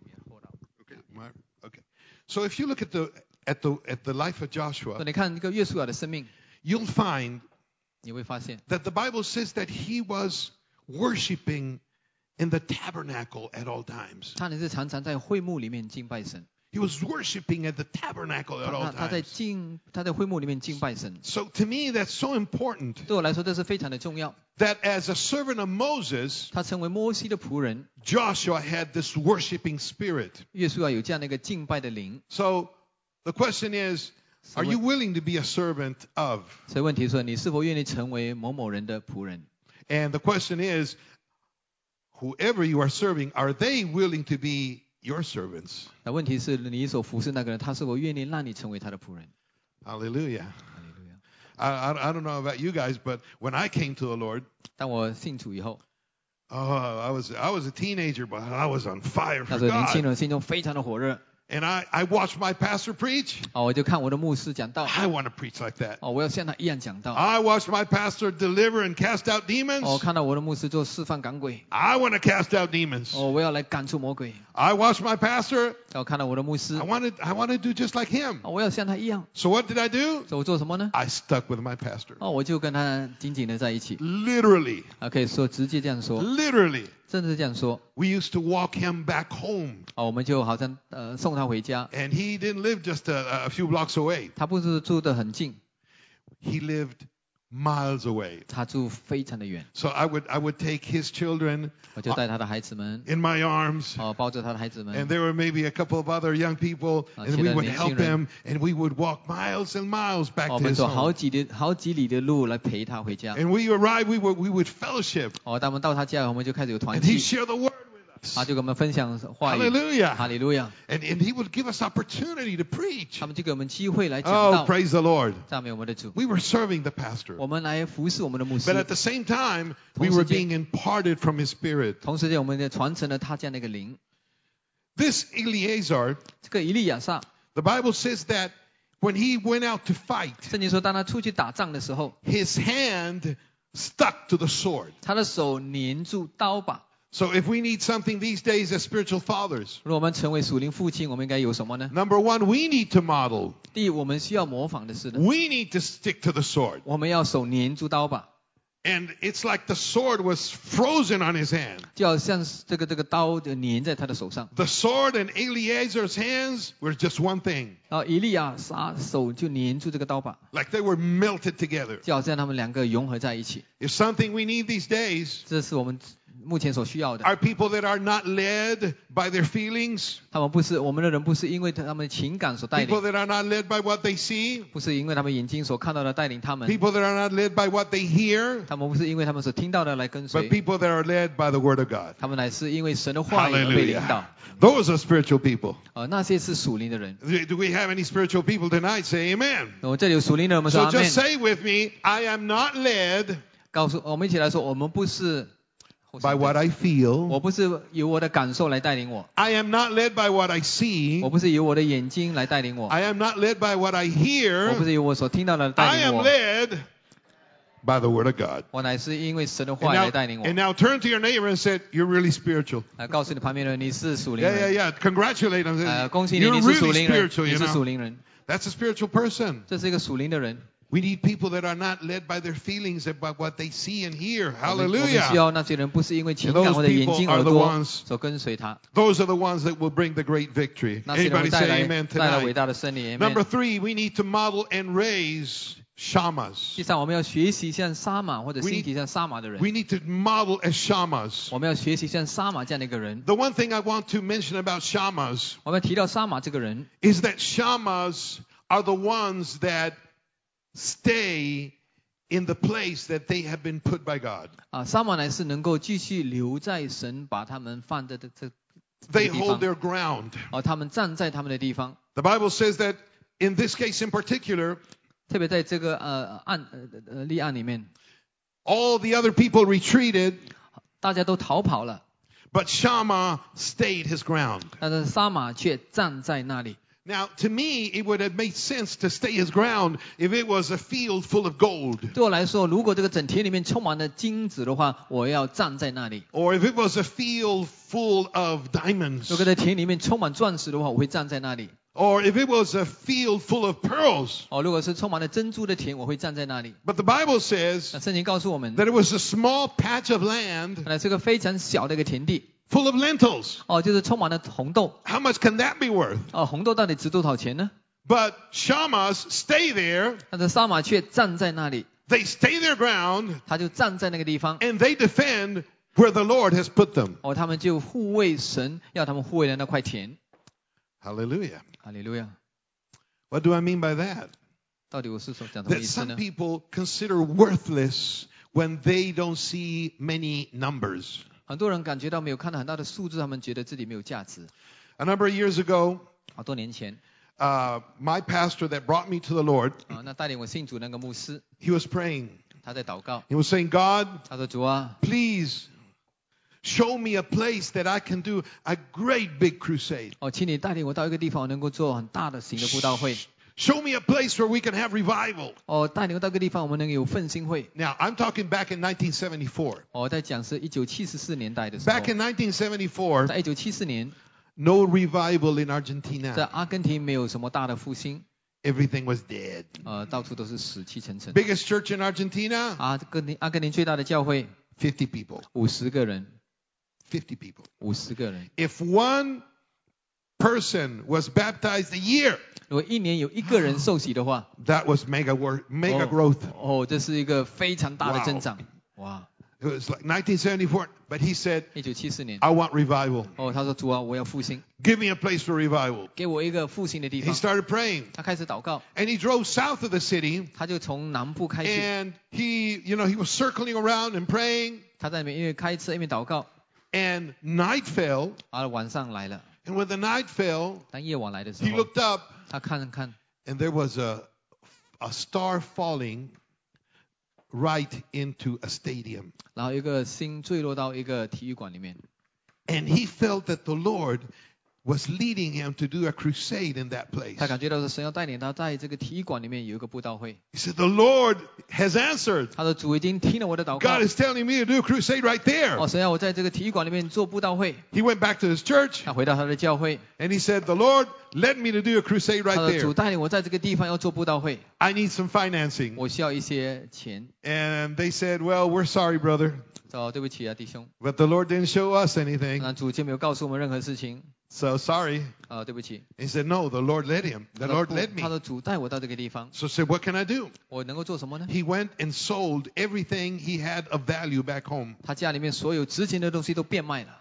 Okay. So if you look at the life of Joshua, 你看这个约书亚的生命， you'll find 你会发现 that the Bible says that he was worshiping in the tabernacle at all times. 他是常常在会幕里面敬拜神， He was worshiping at the tabernacle at all 他在会幕里面敬拜神。 So to me, that's so important 对我来说，这是非常的重要。 that as a servant of Moses, 他成为摩西的仆人， Joshua had this worshiping spirit. 约书亚有这样的一个敬拜的灵。 So the question is, are you willing to be a servant of? 所以问题说，你是否愿意成为某某人的仆人？ And the question is, whoever you are serving, are they willing to be your servants? 那问题是你所服侍那个人，他是否愿意让你成为他的仆人？ Hallelujah. 哈利路亚。 I don't know about you guys, but when I came to the Lord, 当我信主以后， I was a teenager, but I was on fire 那 for 时候年轻 God. 人心中非常的火热。 And I watched my pastor preach. 我就看我的牧师讲道， I want to preach like that. 我要像他一样讲道。 I watched my pastor deliver and cast out demons. 看到我的牧师做示范赶鬼， I want to cast out demons. 我要来赶出魔鬼。 I watched my pastor. 看到我的牧师 I，want to do just like him. 我要像他一样。 So what did I do? 所以我做什么呢？ I stuck with my pastor. 我就跟他紧紧的在一起。 Literally. 可以说直接这样说， Literally. 甚至这样说。 We used to walk him back home. 我们就好像送他回家。 And he didn't live just a few blocks away. 他不是住得很近， He lived miles away. 他住非常的远。 So I would take his children 我就带他的孩子们， in my arms. 抱着他的孩子们 And，there were maybe a couple of other young people, and we would help him, and we would walk miles and miles back 我 to 们 his 走 home. 好几里的路来陪他回家。 And we arrived, we would fellowship, 当我们到他家，我们就开始有团 and he'd 契， share the word with us. 他就跟我们分享话语。 Hallelujah. 哈利路亚！ And he would give us opportunity to preach. 他们就给我们机会来讲 Oh, 道， praise the Lord. 赞美我们的主。 We were serving the pastor. 我们来服侍我们的牧 But 师 at，the same time, we were being imparted from his spirit. 同时间我们也传承了他这样的一个灵。 This Eleazar, 这个以利亚撒， the Bible says that when he went out to fight, 圣经说，当他出去打仗的时候， his hand stuck to the sword. 他的手粘住刀把。 So if we need something these days as spiritual fathers, 如果我们成为属灵父亲，我们应该有什么呢？ number one, we need to model. 第一，我们需要模仿的是呢， We need to stick to the sword. 我们要手粘住刀把， And it's like the sword was frozen on his hand. 就好像这个刀粘在他的手上。 The sword in Eleazar's hands were just one thing. 然后以利亚撒手就粘住这个刀把， Like they were melted together. 就好像他们两个融合在一起。 If something we need these days 这是我们目前所需要的。 are people that are not led by their feelings, 我们的人不是因为他们的情感所带 people 领， that are not led by what they see, 不是因为他们眼睛所看到的带领他们， people that are not led by what they hear, 他们不是因为他们所听到的来跟 but 随， people that are led by the Word of God. 他们乃是因为神的话语而被领导。 Hallelujah. Those are spiritual people. 那些是属灵的人。 Do we have any spiritual people tonight? Say amen. 我这里有属灵的人，我们说 So 阿 just 门。 say with me, I am not led 告诉我们一起来说，我们不是 by what I 我 feel. 不是由我的感受来带领我， I am not led by what I 我 see. 不是由我的眼睛来带领我， I am not led by what I 我不 hear. 是由我所听到的带 I 领 am 我， led by the Word of God. 我乃是因为神的 And 话 now, 来带领我 and。now turn to your neighbor and say, you're really spiritual. 告诉你旁边的人，你是属灵 Yeah, 人。 yeah, yeah. Congratulate them. 恭喜你， You're 你是属 really 灵人， spiritual, 你 you 是属 know. 灵人， That's a spiritual person. 这是一个属灵的人。 We need people that are not led by their feelings, but what they see and hear. 我们需 Hallelujah. 要那些人，不是因为情 And those 感或者眼 people 睛 are 耳 the 朵 ones- 所跟随他。 Those are the ones that will bring the great victory. 那些人 Anybody 会带 say 来 amen 带来伟 tonight? 大的胜利。 Number Amen。 3, we need to model and raise shamas. 第三，我们要学习像沙马或者 We 兴起像沙马的人。 We need to model as shamas. 我们要学习像沙马这样的一个人。 The one thing I want to mention about shamas 我们要提到沙马这个人， is that shamas are the ones that stay in the place that they have been put by God. 沙马乃是能够继续留在神把他们放的这 They 地 hold 方。 their ground. 他们站在他们的地方。 The Bible says that in this case in particular, 特别在这个立案里面， all the other people retreated, 大家都逃跑了， but Shammah stayed his ground. 但是沙马却站在那里。 Now, to me, it would have made sense to stay his ground if it was a field full of gold. 对我来说，如果这个整田里面充满了金子的话，我要站在那里； Or if it was a field full of diamonds. 如果在田里面充满钻石的话，我会站在那里； Or if it was a field full of pearls. 如果是充满了珍珠的田，我会站在那里。 But the Bible says 那圣经告诉我们， that it was a small patch of land 本来是个非常小的一个田地， full of lentils. 就是充满了红豆。 How much can that be worth? 红豆到底值多少钱呢？ But Shammahs stay there. 但是沙马却站在那里， They stay their ground 他就站在那个地方。 and they defend where the Lord has put them. 他们就护卫神要他们护卫的那块田。 Hallelujah. 哈利路亚！ What do I mean by that? 到底我是所讲什么 That 意思 some 呢？ people consider worthless when they don't see many numbers. 很多人感觉到没有看到很大的数字，他们觉得自己没有价值。 A number of years ago, 好多年前， my pastor that brought me to the Lord, 那带领我信主那个牧师， he was praying. 他在祷告， He was saying, God, 他说：“主啊， please show me a place that I can do a great big crusade. 请你带领我到一个地方，我能够做很大的型的布道会。 Show me a place where we can have revival. 带领我到一个地方，我们能够有奋兴会。 Now, I'm talking back in 1974. 我在讲是1974年代的时候， Back in 1974, 在1974年， no revival in 在 Argentina. 阿根廷没有什么大的复兴， Everything was dead. 到处都是死气沉沉。 Biggest church in Argentina, 阿根廷最大的教会 50 people. 50个人， 50 people. 50个人。 If one person was baptized a year, 如果一年有一个人受洗的话， that was mega growth. 这是一个非常大的增长。哇！ It was like 1974, but he said, 1974年， I want revival. 他说：“主啊，我要复兴， Give me a place for revival. 给我一个复兴的地 He 方。” started praying, 他开始祷告， and he drove south of the city, 他就从南部开去， and he was circling around and praying, 他在那边因为开车一边祷告， and night fell, 晚上来了。 and when the night fell, 当夜晚来的时 he 候， looked up, 他看看， and there was a star falling right into a stadium. 然后一个星坠落到一个体育馆里面， And he felt that the Lord was leading him to do a crusade in that place. 他感觉到是神要带领他在这个体育馆里面有一个布道会。 He said, the Lord has answered. 他的主已经听了我的祷告 God，is telling me to do a crusade right there. 神要我在这个体育馆里面做布道会。 He went back to his church 他回到他的教会， and he said, the Lord led me to do a crusade 他 right 的主 there. 带领我在这个地方要做布道会， I need some financing. 我需要一些钱。 And they said, well, we're sorry, brother. 对不起啊，弟兄， But the Lord didn't show us anything. 那主就没有告诉我们任何事情。 So sorry. 对不起， He said, no, the Lord led him. The Lord led 他 me. 的主带我到这个地方， So I said, what can I do? 我能够做什么呢？ He went and sold everything he had of value back home. 他家里面所有值钱的东西都变卖了，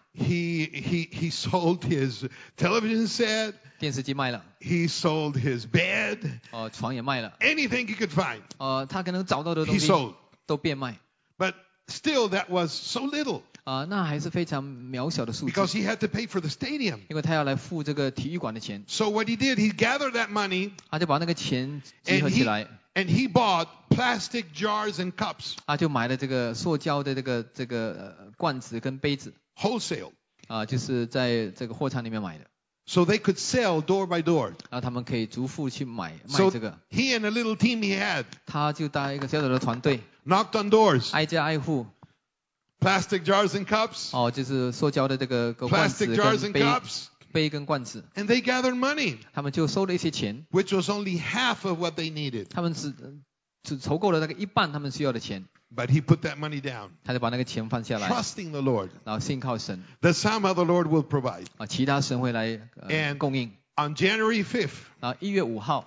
He sold his television set. 电视机卖了， He sold his bed. 床也卖了， Anything he could find, 他可能找到的东 he 西 sold. 都变卖。 But still, that was so little 那还是非常渺小的数字， because he had to pay for the stadium. 因为他要来付这个体育馆的钱， So what he did, he gathered that money 他就把那个钱集 and 合起来， he bought plastic jars and cups 就买了这个塑胶的这个罐子跟杯子， wholesale. 就是在这个货场里面买的。 So they could sell door by door. 然后他们可以逐户去卖 So 这个。 he and a little team he had 他就带一个小小的团队， knocked on doors, 挨家挨户， plastic jars and cups, 就是塑胶的这个罐子 plastic jars 跟 and cups, 杯跟罐子， and they gathered money, 他们就收了一些钱， which was only half of what they needed. 他们只筹够了大概一半他们需要的钱， But he put that money down, 他就把那个钱放下来， trusting the Lord, 然后信靠神， that somehow the Lord will provide. 其他神会来 And 供应。 On January 5th, 然后1月5号，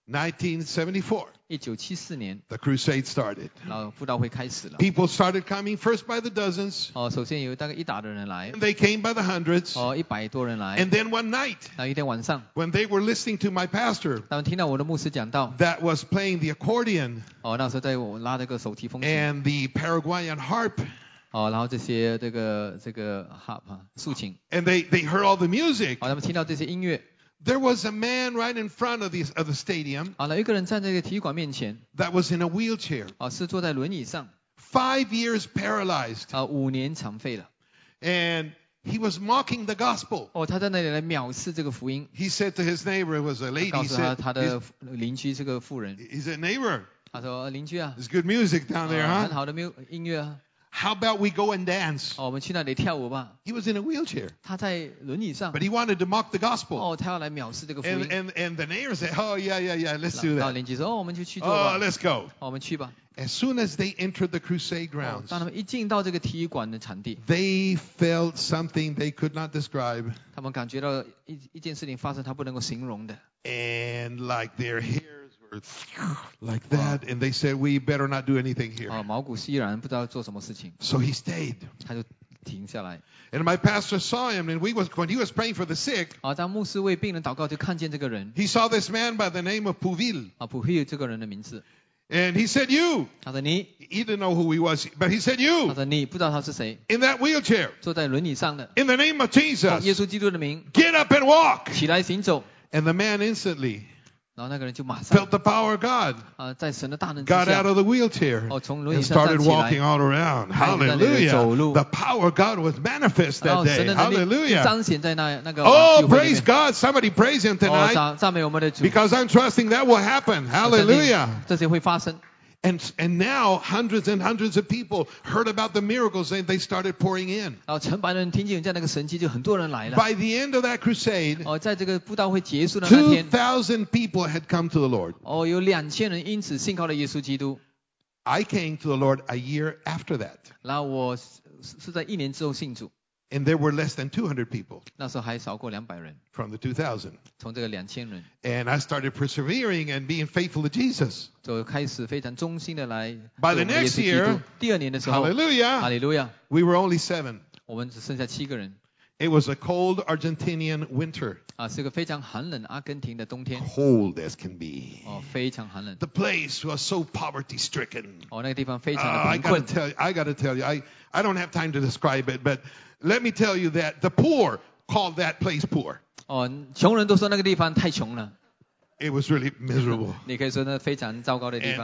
1974, 1974年， the crusade started. 然后布道会开始了。 People started coming first by the dozens, 首先有大概100的人来， and they came by the hundreds. 100多人来， And then one night, 然后一天晚上， when they were listening to my pastor 他们听到我的牧师讲道， that was playing the accordion 那时候在我拉那个手提风琴， and the Paraguayan harp, 然后这些这个harp 竖琴， and they heard all the music, 他们听到这些音乐， there was a man right in front of the stadium 然后一个人站在这个体育馆面前， that was in a wheelchair, 是坐在轮椅上， 5 years paralyzed, 5年残废了， and he was mocking the gospel. 他在那里来藐视这个福音， He said to his neighbor, it was a lady, 告 he 诉 said, 他的邻居是个妇人， he said, neighbor, 他说邻居啊， there's good music down there, 很 huh? 好的音乐啊， How about we go and dance? 我们去那里跳舞吧。 He was in a wheelchair, 他在轮椅上， but he wanted to mock the gospel. 他要来藐视这个福音。 And the neighbor said, oh, yeah, let's do 然后 that. 邻居说，我们就去做 Oh, 吧， let's go. 我们去吧。 As soon as they entered the crusade grounds, 当他们一进到这个体育馆的场地， they felt something they could not describe, 他们感觉到一件事情发生，他不能够形容的。 and like their hairs were like that, and they said, we better not do anything here. 毛骨悚然，不知道做什么事情， So he stayed. 他就停下来。 And my pastor saw him, and when he was praying for the sick, 当牧师为病人祷告，就看见这个人， he saw this man by the name of Puvil. 普希这个人的名字， And he said, you. 他说你， He didn't know who he was, but he said, 他 you, 说你不知道他是谁， in that wheelchair, 坐在轮椅上的， in the name of 耶 Jesus, 稣基督的名， get up and walk. 起来行走。 And the man instantly 然后那个人就马上 felt the power of God, 在神的大能之 got 下 out，of the wheelchair, 从轮椅 and 上站 started 起 walking 来， all around. 开始在那里走路。 Hallelujah. The power of God was manifest 然 that 后神 day. 的能力就 Hallelujah. 彰显在那个 Oh, 聚会里 praise 面。 God. Somebody praise him tonight, 赞美我们的主， because I'm trusting that will happen. 我相信 Hallelujah. 这些会发生。 And now hundreds and hundreds of people heard about the miracles and they started pouring in. 然后成百的人听见这样的一个神迹，就很多人来了。 By the end of that crusade, 在这个布道会结束的那天， 2,000 people had come to the Lord. 有2000人因此信靠了耶稣基督。 I came to the Lord a year after that, 然后我是在1年之后信主， and there were less than 200 people 那时候还少过200人， from the 2,000. 从这个2000人 And I started persevering and being faithful to Jesus. 就开始非常忠心的来 By 对 the 我们耶 next 稣基 year, 督。第2年的时候，哈 Hallelujah, 利路亚， we were only 7. 我们只剩下7个人。 It was a cold Argentinian winter, 是个非常寒冷阿根廷的冬天， cold as can be. 非常寒冷。 The place was so poverty stricken. 那个地方非常的 I 贫 gotta 困。 tell you, I don't have time to describe it, but let me tell you that the poor called that place poor. 穷人都说那个地方太穷了。 It was really miserable. 你可以说那非常糟糕的地方。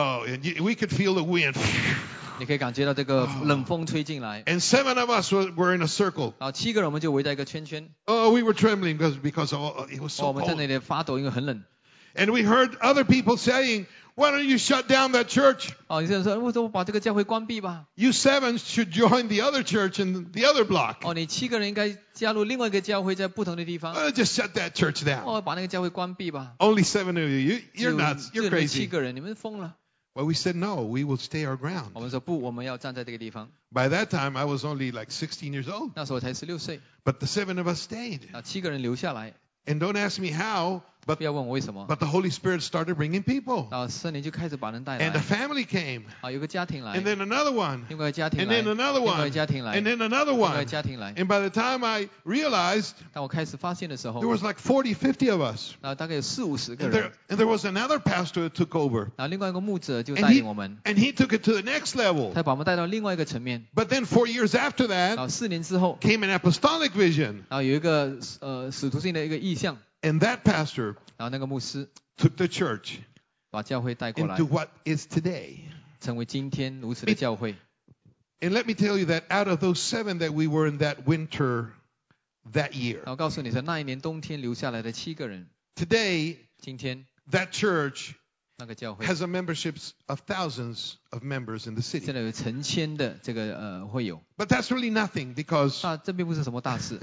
We could feel the wind. 你可以感觉到这个冷风吹进来。 And 7 of us were in a circle. 然后7个人我们就围在一个圈圈。 Oh, we were trembling because it was so 我们在 cold. 那里发抖，因为很冷。 And we heard other people saying, why don't you shut down that church? 有些人说，为什么把这个教会关闭吧？ You 7 should join the other church in the other block. 你7个人应该加入另外一个教会，在不同的地方。 Just shut that church down. 把那个教会关闭吧。 Only 7 of you. You're nuts. 就 You're 你们 crazy. 7个人，你们疯了。 Well, we said no. We will stay our ground. 我们说不，我们要站在这个地方。 By that time, I was only like 16 years old. 那时候我才16岁。 But the 7 of us stayed. 7个人留下来。 And don't ask me how, but 不要问我为什么。 the Holy Spirit started bringing people. 然后圣灵就开始把人带 And a 来。 family came. 有个家庭来。 And then another one. 另外一个家庭 And 来。 then another 另外一 one. 个家庭来。 And then another 另外一 one. 个家庭来。 And by the time I realized, 当我开始发现的时候， there was like 40, 50 of us. 然后大概有40-50个 And 人。 there was another pastor who took over. 然后另外一个牧者就 And 带领我们， he took it to the next level. 他把我们带到另外一个层面。 But then 4 years after 然 that 后4年之后， came an apostolic vision. 然后有一个使徒性的一个意象， And that pastor 然后那个牧师 took the church 把教会带过来 into，what is today. 成为今天如此的教会。 And let me tell you that out of those 7 that we were in that winter that year. 然后告诉你说，那一年冬天留下来的7个人， Today, 今天 that church 那个教会 has a memberships of thousands of members in the 现 city. 在有成千的这个会友， But that's really nothing because 那这并不是什么大事，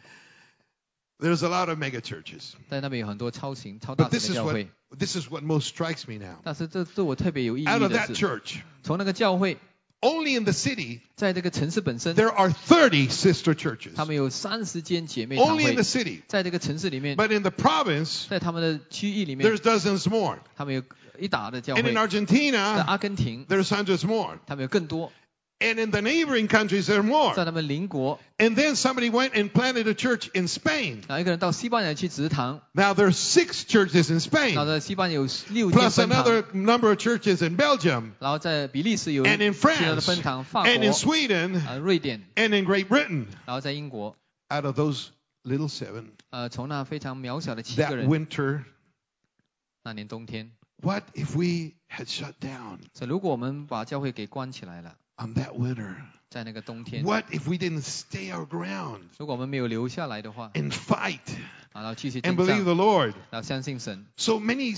there's a lot of mega churches. 在那边有很多超大 But 型的教会。 this is what most strikes me now. 但是这对我特别有意义 Out of 的 that 是， church, 从那个教会， only in the city, 在这个城市本身， there are 30 sister churches. 他们有30间姐妹堂 Only in 会 the，city. 在这个城市里面， But in the province, 在他们的区域里面 there's，dozens more. 他们有一打的教 And 会 in。 在 Argentina, 阿根廷， there's hundreds more. 他们有更多， And in the neighboring countries, there are more. 在他们邻国。 And then somebody went and planted a church in Spain. 然后一个人到西班牙去植堂， Now there are 6 churches in 然后 Spain, 在西班牙有6间 plus 分堂， another number of churches in Belgium, 然后在比利时有 and in 其他的 France, 分堂，法国 and in Sweden, 瑞典， and in Great Britain. 然后在英国， Out of those little 7, 从那非常渺小的7 that 个人， winter, 那年冬天， what if we had shut down 所以如果我们把教会给关起来了， on that winter? 在那个冬天， What if we didn't stay our ground 如果我们没有留下来的话， and fight 然后继续 and 征 believe 战， the Lord? 然后相信神， So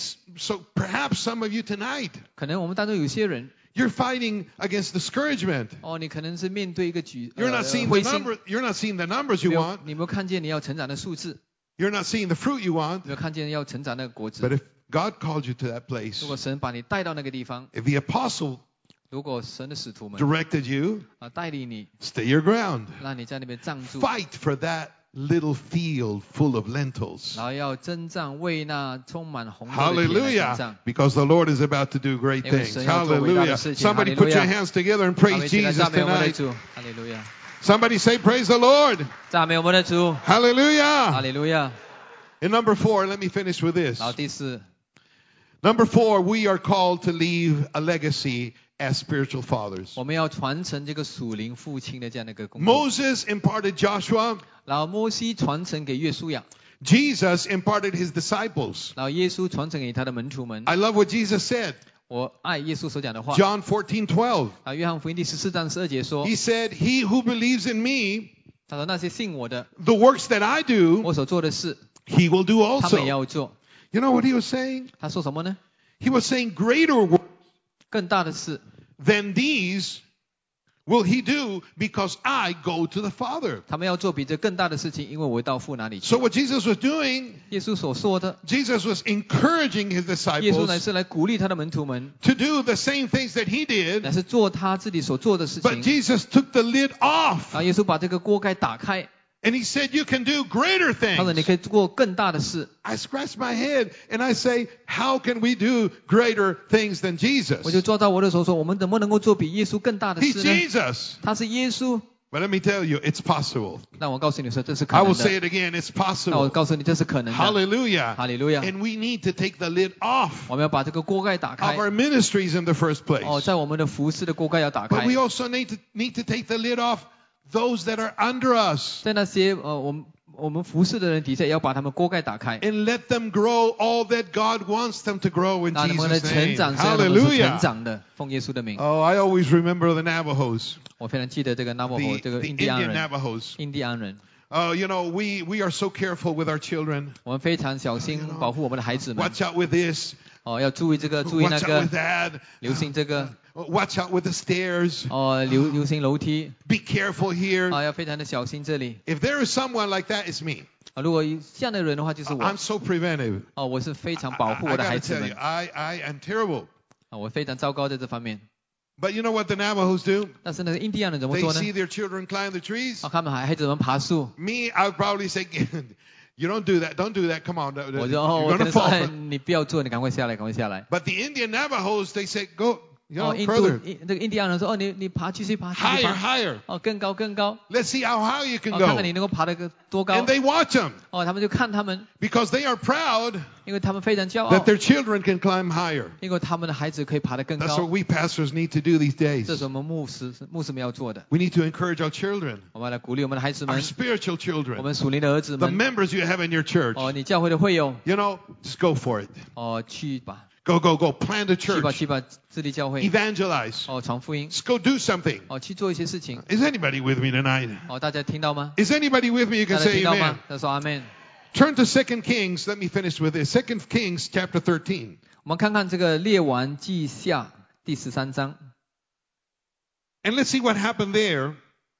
perhaps some of you tonight, 可能我们当中有些人， you're fighting against discouragement. 你可能是面对一个 You're not seeing the 灰心， you're not seeing the numbers you 没有 want. 你没有看见你要成长的数字， You're not seeing the fruit you want. 没有看见要成长那个果 But 子。 if God called you to that place, 如果神把你带到那个地方， if the apostle 如果神的使徒们 directed you, 带领你， stay your ground. 让你在那边站住， Fight for that little field full of lentils. 然后要征战为那充满红豆的田来征 Hallelujah. 战。 Because the Lord is about to do great 因为 things. 神要做伟大的 Hallelujah. 事情。 Somebody put your Hallelujah. hands together and 好，我们 praise 一起来 Jesus 赞美我们的 tonight. 主，哈利路亚！ Somebody say, praise the Lord. 赞美我们的主，哈 Hallelujah. 利路亚！ And number 4, let me finish with this. 然后第4， Number 4, we are called to leave a legacy as spiritual fathers. 我们要传承这个属灵父亲的这样的一个工作。 Moses imparted Joshua. 然后摩西传承给约书亚， Jesus imparted his disciples. 然后耶稣传承给他的门徒们。 I love what Jesus said. 我爱耶稣所讲的话。 John 14:12. 约翰福音第14章12节说， He said, he who believes in me, 他说那些信我的， the works that I do, 我所做的事， he will do 他们也 also. 要做。 You know what he was saying? 他说什么呢？ He was saying greater works 更大的事， than these will he do because I go to the Father. 他们要做比这更大的事情，因为我会到父那里去 So。what Jesus was doing, 耶稣所说的， Jesus was encouraging his 耶稣乃 disciples 是来鼓励他的门徒们， to do the same things that he 乃 did, 是做他自己所做的事 but 情。 Jesus took the lid off 然后耶稣把这个锅盖打开， and he said, you can do greater 他说你 things. 可以做更大的事。 I scratch my head and I say, how can we do greater things than 我就 Jesus? 抓到我的手说，我们能不能够做比耶稣更大的 He's 事呢？ Jesus. 他是耶稣。 But let me tell you, it's possible. 那我告诉你说，这是可 I 能 will say 的。 it again, it's 那我 possible. 告诉你，这是可能的。 Hallelujah. 哈利路亚！ And we need to take the lid off 我们要把这个锅盖打 of 开。 our ministries in the first place. 在我们的服饰的锅盖要打 But 开 we。also need to take the lid off those that are under us 在那些我们服侍的人底下，也要把他们锅盖打开， and let them grow all that God wants them to grow in 让他们的 Jesus' 成 name. 长，这样他们是成 Hallelujah. 长的。奉耶稣的名， Oh, I always remember the Navajos, 我非常记得这个纳摩 the, 霍这个 the 印第安 Indian 人， Navajos. 印第安人， You know, we are so careful with our children. 我们非常小心保护我们的孩子们。 Watch out with this. 要注意这个，注意那 Watch out 个 with，that. 留心这个， Watch out with the stairs. 留心楼梯， Be careful here. 要非常的小心这里。 If there is someone like that, it's me. 如果这样的人的话，就是我。 I'm so preventive. 我是非常保护 I 我的孩 gotta 子 tell 们 you,。I am terrible. 我非常糟糕在这方面。 But you know what the Navajos do? 但是那个印第安人怎么 They 做呢？ see their children climb the trees. 他们孩子们爬树， Me, I would probably say, you don't do that. Don't do that. Come on. 我 You're 就我 going 可 to 能说， fall. 你不要做，你赶快下来，赶快下来。 But the Indian Navajos, they say, go, you know, 印度 further. 这个印第安人说，你爬，继续爬，继续 Higher, 爬， higher. 更高更高， Let's see how high you can 看看 go. 你能够爬得多高 And。they watch them 他们就看他们， because they are proud 因为他们非常骄 that 傲， their children can climb higher. 因为他们的孩子可以爬得更 That's 高 what。we pastors need to do these 这 days. 是我们牧师们要做的。 We need to encourage our children, 我们来鼓励我们的孩子 our 们， spiritual 我 children, 们属灵的儿子 the 们。 members you have in your church. 你教会的会友， You know, just go for it. 去吧， Go, go, go. Plant a 去吧 church. 去吧，治理教会， Evangelize. 传福音， Let's go do something. 去做一些事情。 Is anybody with me tonight? 大家听到吗？ Is anybody with me? You 大 can 家 say 听到 amen. 吗？他说阿门。 Turn to 2 Kings. Let me finish with this. 2 Kings chapter 13. 我们看看这个列王记下第13章， And let's see what happened there.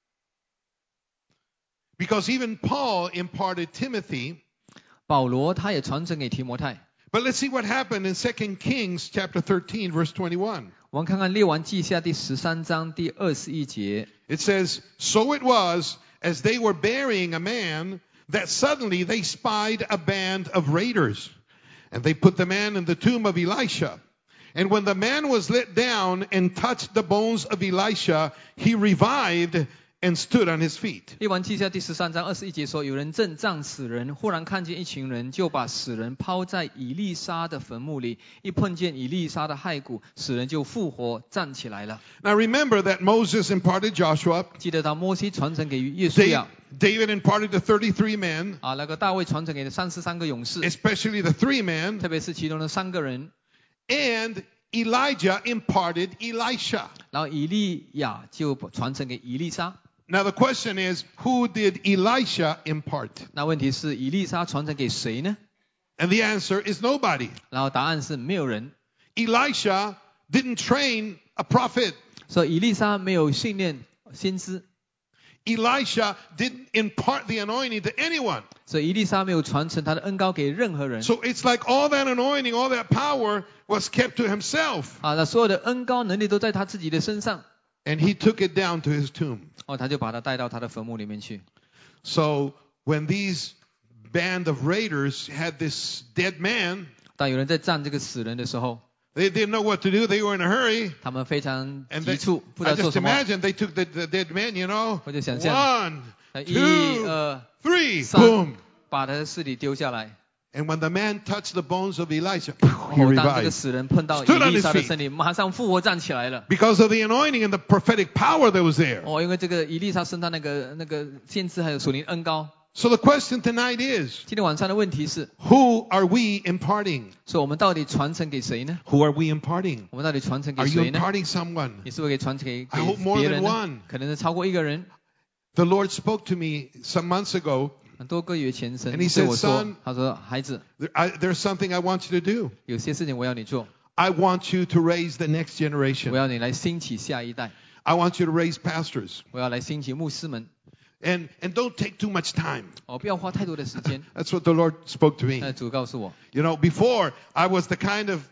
Because even Paul imparted Timothy. 保罗他也传承给提摩太。 But let's see what happened in 2 Kings chapter 13 verse 21. 我们看看列王记下第13章第21节。 It says, So it was, as they were burying a man, that suddenly they spied a band of raiders. And they put the man in the tomb of Elisha. And when the man was let down and touched the bones of Elisha, he revived and stood on his feet. 列王记下第13章21节说，有人正葬死人，忽然看见一群人，就把死人抛在以利沙的坟墓里。一碰见以利沙的骸骨，死人就复活站起来了。 Now remember that Moses imparted Joshua. 记得他摩西传承给约书亚， David imparted the 33 men, 那个大卫传承给33个勇士， especially the 3 men. 特别是其中的3个人。 And Elijah imparted Elisha. 然后以利亚就传承给以利沙。 Now the question is, who did Elisha impart? 那问题是以利沙传承给谁呢？ And the answer is nobody. 然后答案是没有人。 Elisha didn't train a prophet. 所以以利沙没有训练先知， Elisha didn't impart the anointing to anyone. 所以以利沙没有传承他的恩膏给任何人。 So it's like all that anointing, all that power was kept to himself. 那所有的恩膏能力都在他自己的身上。 And he took it down to his tomb. 他就把他带到他的坟墓里面去。 So when these band of raiders had this dead man, 当有人在葬这个死人的时候， they didn't know what to do. They were in a hurry. 他们非常 And 急促，不知 I 道做 just 什么。 imagine they took the dead man, you know. 我就想象 1, 1、 2, 2、 3, 3 boom. 把他的尸体丢下来。 And when the man touched the bones of Elisha, he 当这个 revived. 死人碰到以 Stood on 利 his 沙的 feet. 身体，马上复活站起来了。 Because of the anointing and the prophetic power that was there. 因为这个以利沙身上那个先知还有属灵恩膏。 So the question tonight is, 今天晚上的问题是， who are we imparting? 所以我们到底传承给谁呢？ Who are we imparting? 我们到底传承给 Are you 谁呢？ imparting someone? 你是不是可以传承给 I hope more 别 than 人呢 one.？ 可能是超过一个人。 The Lord spoke to me some months ago. 很多个月前神 And he 对 said, 我说 "Son," 他说孩子， There's something I want you to do. 有些事情我要你做， I want you to raise the next 我 generation. 要你来兴起下一代， I want you to raise pastors. 我要来兴起牧师们。 And don't take too much time. 不要花太多的时间。 That's what the Lord spoke to me. 那主告诉我， You know, before I was the kind of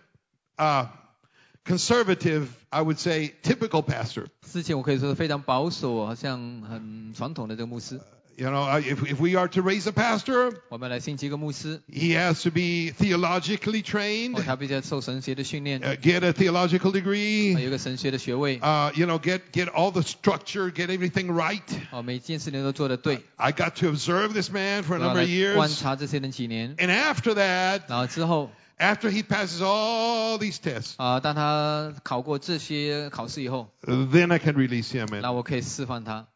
conservative, I would say, typical pastor. 之前我可以说是非常保守，好像很传统的这个牧师。 You know, if we are to raise a pastor, 我们来兴起一个牧师， he has to be theologically trained, 他必须要受神学的训练， get a theological 有 degree, 一个神学的学位， you know, get all the structure, get everything right. 每件事情都做得对。 I got to observe this man for a 我要 number 来 of 观 years. 察这些人几年， And after that, 然后之后 after he passes all these tests, 当他考过这些考试以后， then I can release him. 那我可以释放他。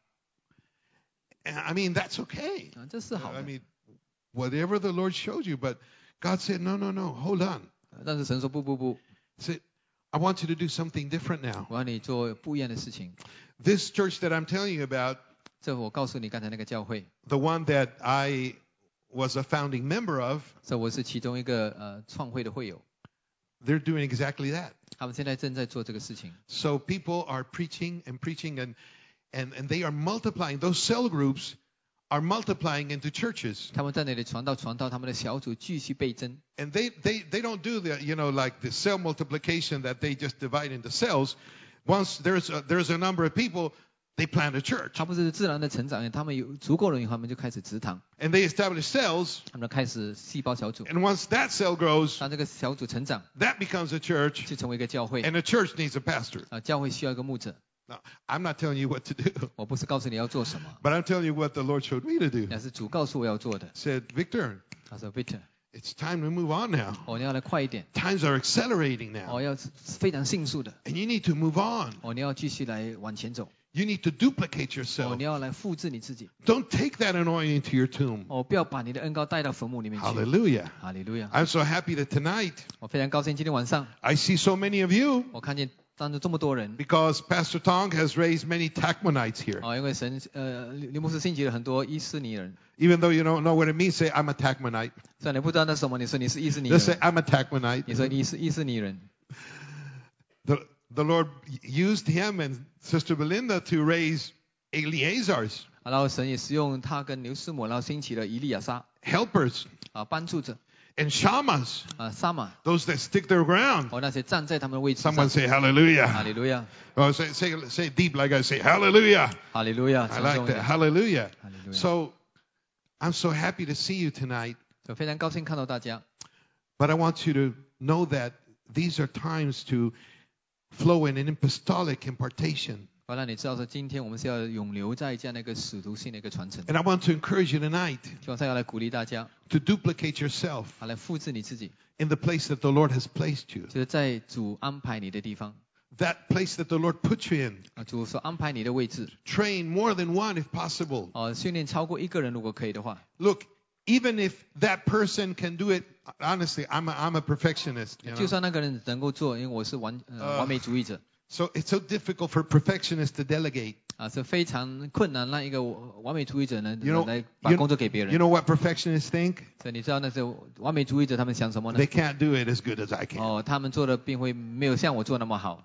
And I mean, that's okay. 这是好 I 的。 mean, whatever the Lord showed you, but God said, no, hold on. 但是神说不， He said, I want you to do something different now. 我要你做不一样的事情。 This church that I'm telling you about, 这我告诉你刚才那个教会， the one that I was a founding member of, 这我是其中一个创会的会友， they're doing exactly that. 他们现在正在做这个事情。 So people are preaching and preaching and they are multiplying. Those cell groups are multiplying into churches. 他们在那里传道，他们的小组继续倍增。 And they don't do the, you know, like the cell multiplication that they just divide into cells. Once there's a number of people, they plant a church. 他不是自然的成长，他们有足够人以后，他们就开始植堂， And they establish cells. 他们开始细胞小组。 And once that cell grows, 当这个小组成长， that becomes a church. 就成为一个教会。 And a church needs a pastor. 教会需要一个牧者。 Now, I'm not telling you what to do, 我不是告诉你要做什么， but I'm telling you what the Lord showed me to do. 那是主告诉我要做的。 Said, Victor, 他说 Victor， it's time to move on now. 你要来快一点， Times are accelerating now. 要非常迅速的， And you need to move on. 你要继续来往前走。 You need to duplicate yourself. 你要来复制你自己。 Don't take that anointing to your tomb. 不要把你的恩膏带到坟墓里面去。 Hallelujah. 哈利路亚！ I'm so happy that tonight 我非常高兴今天晚上 I see so many of you 我看见当中这么多人。 because Pastor Tong has raised many Tachmonites here. 因为神林牧师兴起了很多伊斯尼人。 Even though you don't know what it means, say, I'm a Tachmonite. 虽然你不知道那是什么，你说你是伊斯尼 Just say, 人， I'm a Tachmonite. 你说你是伊斯尼人。 The Lord used him and Sister Belinda to raise Eleazars, 然后神也使用他跟刘师母，然后兴起了以利亚撒 helpers, 帮助者 and Shamas, 撒玛 those that stick their ground. 那些站在他们的位置上。 Someone say 哈 hallelujah. 利路亚， Oh, say deep like I say hallelujah. 哈利路亚， I 沉 like 重一 that. 点。 Hallelujah. 哈利路亚。 So I'm so happy to see you tonight, 我非常高兴看到大家。 but I want you to know that these are times to flow in an apostolic impartation. 我让你知道说，今天我们是要永留在这样的一个使徒性的一个传承。 And I want to encourage you tonight 希望上要来鼓励大家， to duplicate yourself 来复制你自己， in the place that the Lord has placed you, 就是在主安排你的地方， that place that the Lord put you in. 主所安排你的位置。 Train more than one if possible. 训练超过一个人，如果可以的话。 Look, even if that person can do it, honestly, I'm a perfectionist. You 就 know? 算那个人能够做，因为我是完美主义者。 So it's so difficult for perfectionists to delegate. 是非常困难让一个完美主义者呢 You know, 来把工作给别人。 You know what perfectionists think? 所以你知道那些完美主义者他们想什么呢？ They can't do it as good as I can. 他们做的并会没有像我做那么好。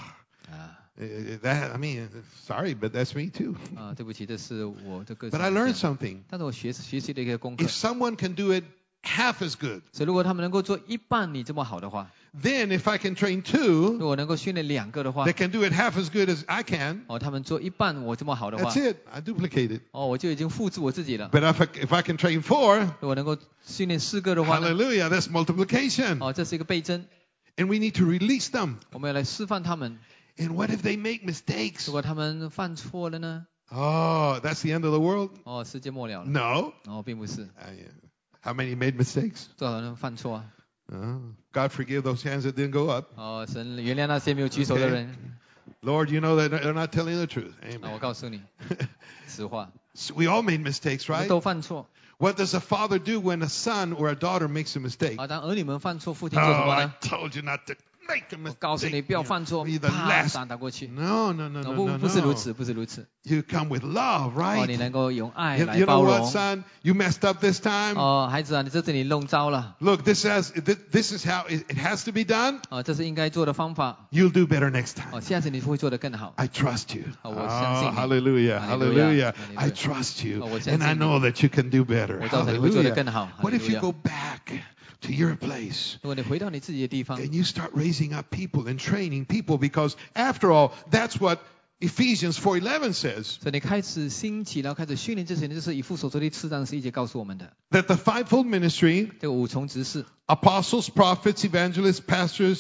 That, I mean, sorry, but that's me too. 对不起，这是我的个性。 But I learned something. 但是我学习的一个功课。 If someone can do it half as good, 所以如果他们能够做一半你这么好的话， then if I can train two 如果能够训练2个的话， that can do it half as good as I can, 他们做一半我这么好的话， that's it. I duplicate it. 我就已经复制我自己了。 But if I can train four, 如果能够训练4个的话呢， hallelujah, that's multiplication. 这是一个倍增。 And we need to release them. 我们要来示范他们。 And what if they make mistakes? 如果他们犯错了呢？ Oh, that's the end of the world? 世界末了了。 No. 并不是。 How many made mistakes? 多少人犯错啊？ God forgive those hands that didn't go up. 神原谅那些没有举手的人。 Lord, you know that they're not telling the truth. Amen. 我告诉你，实话。 We all made mistakes, right? 都犯错。 What does a father do when a son or a daughter makes a mistake? 当儿女们犯错，父亲做什么呢？ I told you not to make a mistake. 我告诉你不要犯错， Be the 啪 last. 打过去。 No. 不是如此，不是如此。 You come with love, right? 你能够用爱 You 来 know 包 what, 容。 son? You messed up this time. 孩子啊，你这次你弄糟了。 Look, this is how it has to be done. 这是应该做的方法。 You'll do better next time. 下次你会做得更好。 I trust you. 我相信你。 Hallelujah, hallelujah. I trust you, and I know that you can do better. 我知道你会做得更好。 What if you go back to your place 如果你回到你自己的地方， and you start raising up people and training people? Because after all, that's what Ephesians 4:11 says. 所以你开始兴起，然后开始训练这些人，就是以弗所书第4章11节告诉我们的。 That the fivefold ministry, 这个5重职事 apostles, prophets, evangelists, pastors,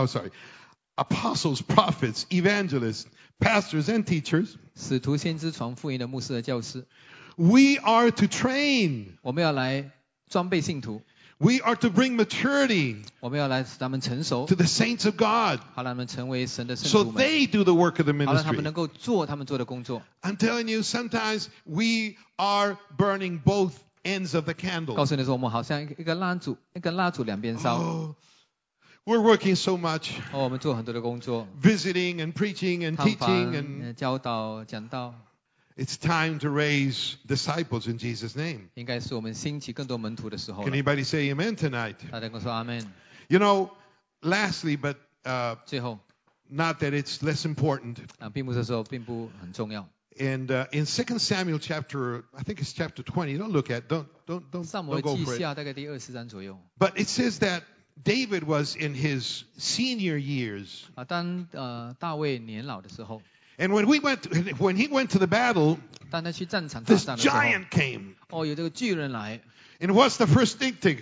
apostles, prophets, evangelists, pastors, and teachers. 使徒、先知、传福音的牧师和教师， We are to train. 我们要来装备信徒， We are to bring maturity 我们要来使他们成熟， to the saints of God 好让他们成为神的圣 so 徒们， they do the work of the 好让他们 ministry. 能够做他们做的工作。 I'm telling you, sometimes we are burning both ends of the 告 candle. 诉你说，我们好像一个蜡烛两边烧。 Oh, we're working so much, 我们做很多的工作， visiting and preaching and 探 teaching, 访、 and 教导、讲道， it's time to raise disciples in Jesus' name. 应该是我们兴起更多门徒的时候 Can 了。 anybody say amen tonight? 大家跟我说阿门。 You know, lastly, but 最后 not that it's less important. 并不是说并不很重要。 And in 2 Samuel chapter, I think it's chapter 20. Don't look at, don't 撒母耳 go 记 for it. 下大概第20章左右。 But it says that David was in his senior years. 当大卫年老的时候， And when he went to the battle, 当他去战场打 this 仗的时候， giant came. 有这个巨人来， And what's the first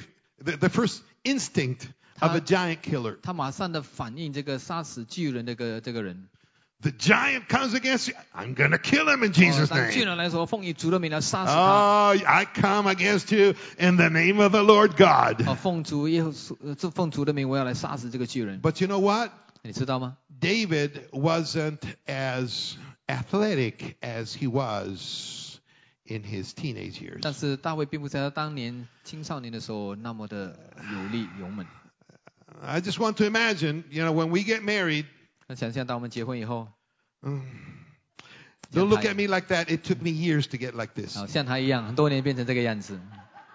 instinct of a giant killer? 他马上的反应这个杀死巨人的这个人。 The giant comes against you. I'm going to kill him in Jesus' 当巨 name. 人来说，奉以主的名来杀死他。 Oh, I come against you in the name of the Lord God. 奉主的名，我要来殺死这个巨人。 But you know what? 你知道吗？ David wasn't as athletic as he was in his teenage years. 但是大卫并不在他当年青少年的时候那么的有力勇猛。 I just want to imagine, when we get married, 那想象当我们结婚以后， don't look at me like that. It took me years to get like this. 像他一样，很多年变成这个样子。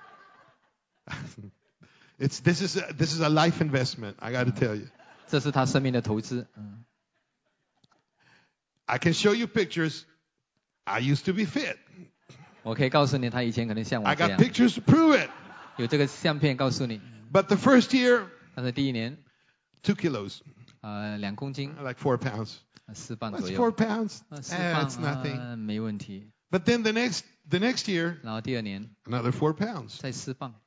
This is a life investment. I got to tell you. 这是他生命的投资。 I can show you pictures. I used to be fit. 我可以告诉你，他以前可能像我 I 这 got 样， pictures to prove it. 有这个相片告诉你。 But the first year, 但是第一年 2 kilos, ，2公斤， like 4 pounds. 4磅 What's 左 4 右， pounds? 4磅 It's nothing. 没问题。 But then the next year, 然后第二年 another 4 pounds. 再4磅，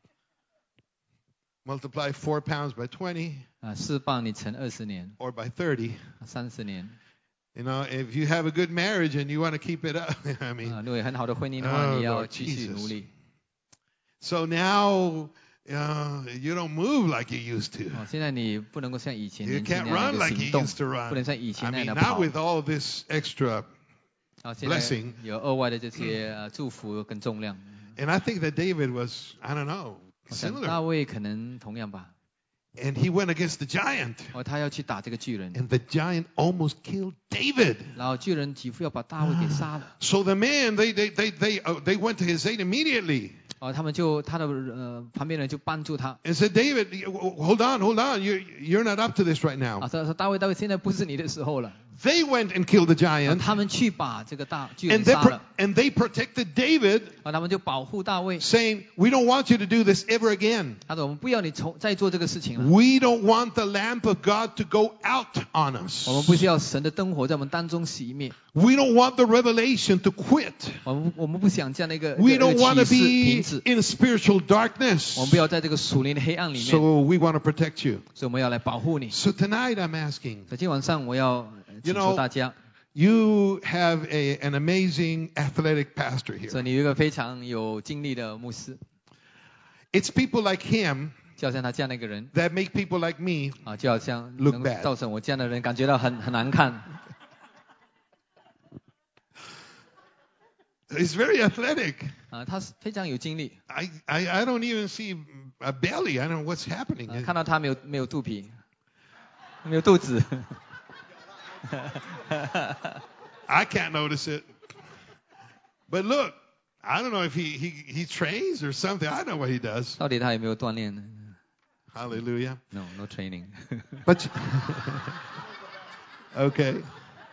Multiply 4 pounds by 20 4磅你乘20年， or by 30. 30年。 If you have a good marriage and you want to keep it up, I mean. 如果有很好的婚姻的话， Oh, 你要 Lord 继续 Jesus. 努力。 So now you don't move like you used to. 现在你不能够像以前 You 年轻 can't 那样 run 的 like 行 you 动， used to 不 run. 能像以 I 前那 mean, 样的 not 跑。 with all this extra. 现在 blessing 有额外的这些祝福跟重量。 And I think that David was, I don't know, 我想 similar. 大卫可能同样吧。 And he went against the giant. 他要去打这个巨人， And the giant almost killed David. 然后巨人几乎要把大卫给杀了。 So the men, they went to his aid immediately. 他们就他的旁边人就帮助他。 And said, David, hold on. You're not up to this right now. 他说大卫，现在不是你的时候了。 They went and killed the giant. 他们去把这个巨人 And 杀了。 they protected David, 他们就保护大卫。 saying, we don't want you to do this ever again. 他说我们不要你再做这个事情了。 We don't want the lamp of God to go out on us. 我们不需要神的灯火在我们当中熄灭。 We don't want the revelation to quit. 我们不想这样的一个 We don't want to 启示 be 停止。 in spiritual darkness. 我们不要在这个属灵的黑暗里面， So we want to protect you. 所以我们要来保护你。 So tonight I'm asking, 所以今晚上我要请求大家， you have an amazing athletic pastor 所 here. 以你有一个非常有精力的牧师， It's people like him 就好像他这样的一个人 that make people like me 就好像 Look 能 bad 造成我这样的人感觉到很难看。 He's very athletic. 他是非常有精力。 I don't even see a belly. I don't know what's happening. 看到他没有肚皮，没有肚子。 I can't notice it. But look, I don't know if he trains or something. I don't know what he does. 到底他有没有锻炼呢 Hallelujah. ？No training 。 But okay.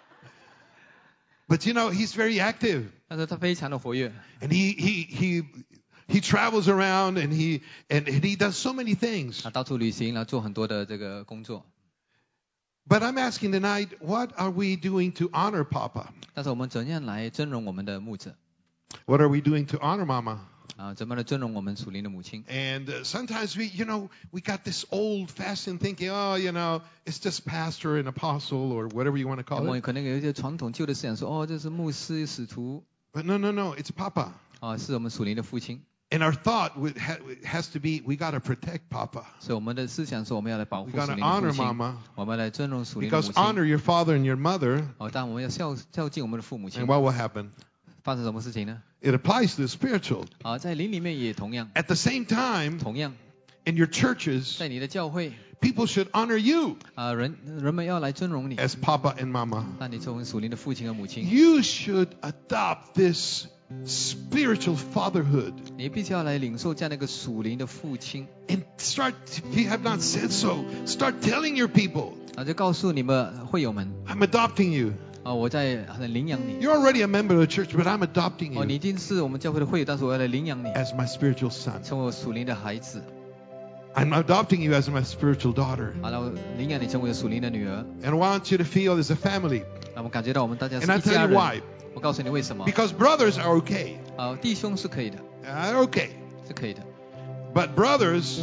But he's very active. 但是他非常的活跃， And he travels around and he does so many things. 他到处旅行，然后做很多的这个工作。 But I'm asking tonight, what are we doing to honor Papa? 但是我们怎样来尊荣我们的牧者？ What are we doing to honor Mama? 怎么来尊荣我们属灵的母亲？ And sometimes we got this old-fashioned thinking, it's just pastor and apostle or whatever you want to 我 call 们 it. 可能有一些传统旧的思想说，这是牧师、使徒， But no, it's Papa. 是我们属灵的父亲。 And our thought has to be, we got to protect Papa. 所以我们的思想说，我们要来保护 We 属 got to 灵的 honor 父亲， Mama 我们来尊荣属灵的 because 母亲。 honor your father and your mother. 当然我们要孝敬我们的父母亲 And。what will happen? 发生什么事情呢？ It applies to the spiritual. 在灵里面也同样， At the same time, 同样 in your churches, 在你的教会， people should honor you 人们要来尊荣你， as Papa and Mama. 那你作为属灵的父亲和母亲， You should adopt this spiritual fatherhood 你必须要来领受这样的一个属灵的父亲。 and start, if you have not said so, start telling your people, 就告诉你们会友们， I'm adopting you. 我在领养你。 You're already a member of the church, but I'm adopting 你 you 已经是我们教会的会友，但是我要来领养你， as my spiritual son. 成为我属灵的孩子。 I'm adopting you as my spiritual daughter. 然后领养你成为属灵的女儿。 And I want you to feel as a family. 我们感觉到我们大家是 And I 一家 tell you why. 人。我告诉你为什么？ Because brothers are okay. 弟兄是可以的， They're okay. 是可以的。 But brothers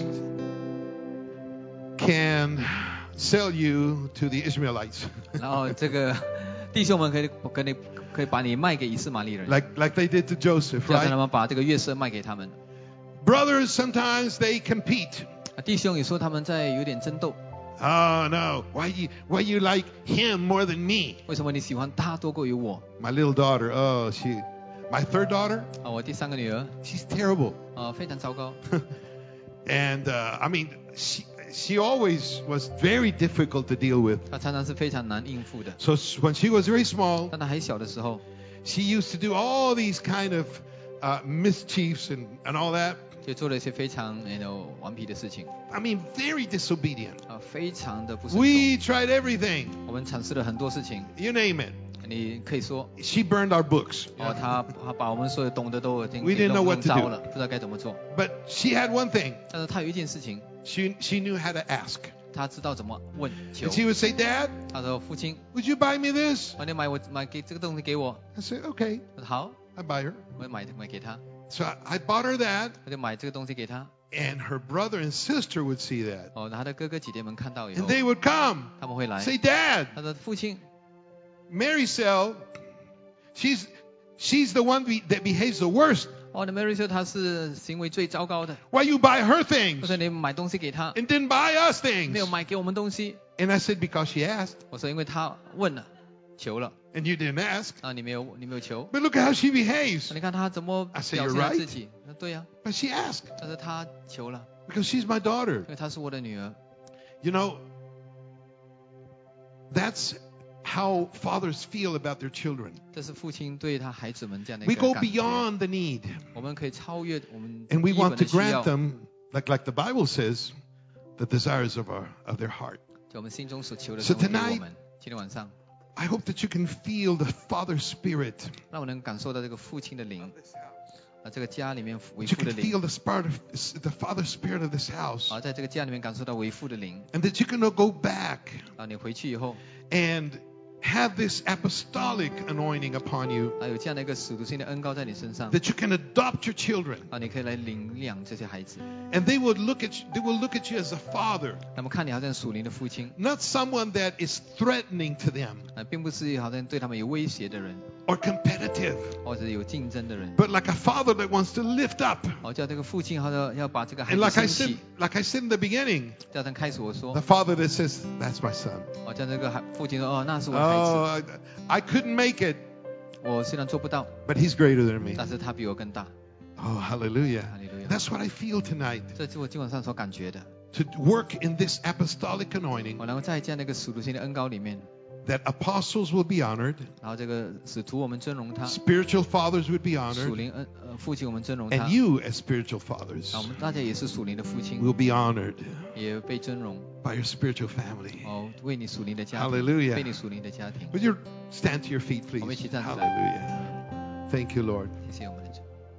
can sell you to the Ishmaelites. 然后这个弟兄们可以把你卖给以斯玛利人， like they did to Joseph, 就好像他 right? 们把这个约瑟卖给他们。 Brothers, sometimes they compete. 弟兄也说他们在有点争斗， Oh no, why you like him more than me? 为什么你喜欢他多过于我？ My little daughter, my third daughter, 我第3个女儿， she's terrible. 非常糟糕。 And I mean, she always was very difficult to deal with. 她常常是非常难应付的。 So when she was very small, 当她还小的时候， she used to do all these kind of mischiefs and all that. 就做了一些非常顽皮的事情， I mean, very disobedient. 非常的不顺 We 从。 tried everything, 我们尝试了很多事情， you name it. 你可以说， She burned our books. 她把我们所有懂得都 We didn't know 弄 what to 糟 do. 了，不知道该怎么做。 But she had one thing. 但是她有一件事情， She knew how to ask. 她知道怎么问求 And。she would say, Dad, 她说：“父亲， would you buy me this? 你买给这个东西给我。 I said, okay. ” 我说：“好， I buy her. 我买给她。” So I bought her that, 我就买这个东西给她。 and her brother and sister would see that. 她的哥哥姐姐们看到以后 And，they would come, 他们会来。 say, Dad, 他说：“父亲， Mary Cell, she's the one that behaves the worst. 那 Mary 说她是行为最糟糕的。 Why you buy her 我 things 说你买东西给她， and didn't buy us 没有 things? 买给我们东西。 And I said, because she asked, 我说因为她问了，求了， and you didn't ask. 你没有求。 But look at how she behaves. 你看她怎么 I say, 表 "You're 现 right." 自己？那对呀， But she asked 但是她求了， because she's my daughter. 因为她是我的女儿。 You know, that's how fathers feel about their children. 这是父亲对他孩子们这样的一 We 个 go 感觉。 beyond the need, 我们可以超越我们 and we 基 want 本 to 的需要 grant，them, like the Bible says, the desires of their heart. 就我们心中所求的 So 神会给 tonight- 我们。今天晚上， I hope that you can feel the Father's Spirit. 让我能感受到这个父亲的灵，这个家里面为 That you 父的 can 灵， feel the Father's Spirit of this house. 在这个家里面感受到为父的灵。 And that you can go back 你回去以后， and have this apostolic anointing upon you. 有这样的一个使徒性的恩膏在你身上， That you can adopt your children. 你可以来领养这些孩子。 And they will look at you as a father. 那么看你好像属灵的父亲， Not someone that is threatening to them 并不是好像对他们有威胁的人， or competitive, 或者有竞争的人， but like a father that wants to lift up. 叫这个父亲好像要把这个孩 And 子 like I 升 said, 起。 like I said in the beginning, 就像开始我说 the，father that says, "That's my son." 叫这个父亲说，那是我的孩子。 Oh, I couldn't make it, 我虽然做不到， but he's greater than me. 但是他比我更大。 Oh, hallelujah. Hallelujah. That's what I feel tonight. 这是我今晚上所感觉的。 To work in this apostolic anointing, 我能够在这样的一个使徒性的恩膏里面， that apostles will be honored, 然后这个使徒我们尊荣他， spiritual fathers would be 属 honored, 灵父亲我们尊荣他， and you as spiritual fathers 我们大家也是属灵的父亲， will be honored 也被尊荣。 by your spiritual family. 为你属灵的家庭， Hallelujah. 为你属灵的家庭。 Would you stand to your feet, please? 我们一起站起来。 Hallelujah. Thank you, Lord. 谢谢我们的主。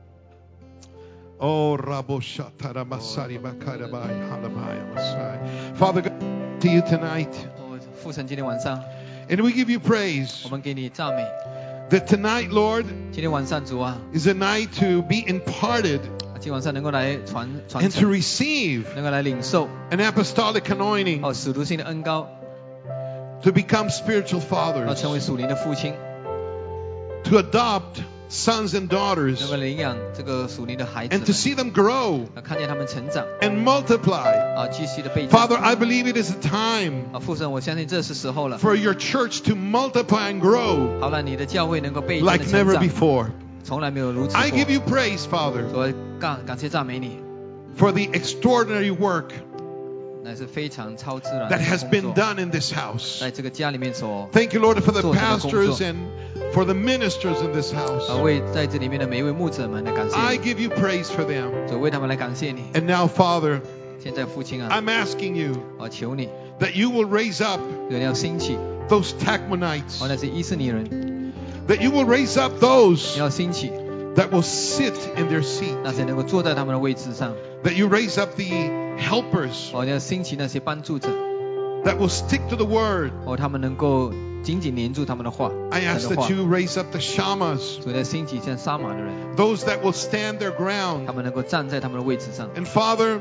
Oh, Rabo Shatara Masari Bakara Bai Halamaya Masai. Father God, to you tonight, 父神今天晚上， and we give you praise 我们给你赞美。 that tonight, Lord, 今天晚上主啊， is a night to be imparted 今天晚上能够来传 and to 承， receive 能够来领受 an apostolic anointing 使徒性的恩膏， to become spiritual 成为 fathers, 属灵的父亲， to adopt sons and 能够 daughters, 领养这个属灵的孩子 and to see them grow 们，看见他们成长， and multiply. 继续的倍增。 Father, I believe it is a time 父神，我相信这是时候了， for your church to multiply and grow 好了，你的教会能够倍增的 like 成 never 长， before. 从来没有如此 I give 过。 you praise, Father, 所以感谢赞美你， for the extraordinary work 那是非常超自然 that 的 has 工 been 作， done in this house. 在这个家里面所 Thank you, Lord, for the 做这个工作。 pastors and for the ministers in this house. 为在这里面的每一位牧者们来感谢 I 你， give you praise for them. 所以为他们来感谢你。 And now, Father, 现在父亲啊， I'm asking you 求你， that you will raise up 人要兴起， those Tachmonites, 那些以色列人， that you will raise up those 你要兴起， that will sit in their seat, 那些能够坐在他们的位置上， that you raise up the helpers 你要兴起那些帮助者， that will stick to the word. 他们能够紧紧黏住他们的话， I ask 神的话 that，you raise up the shamas, 所以要兴起像撒玛的人， those that will stand their ground. 他们能够站在他们的位置上。 And Father,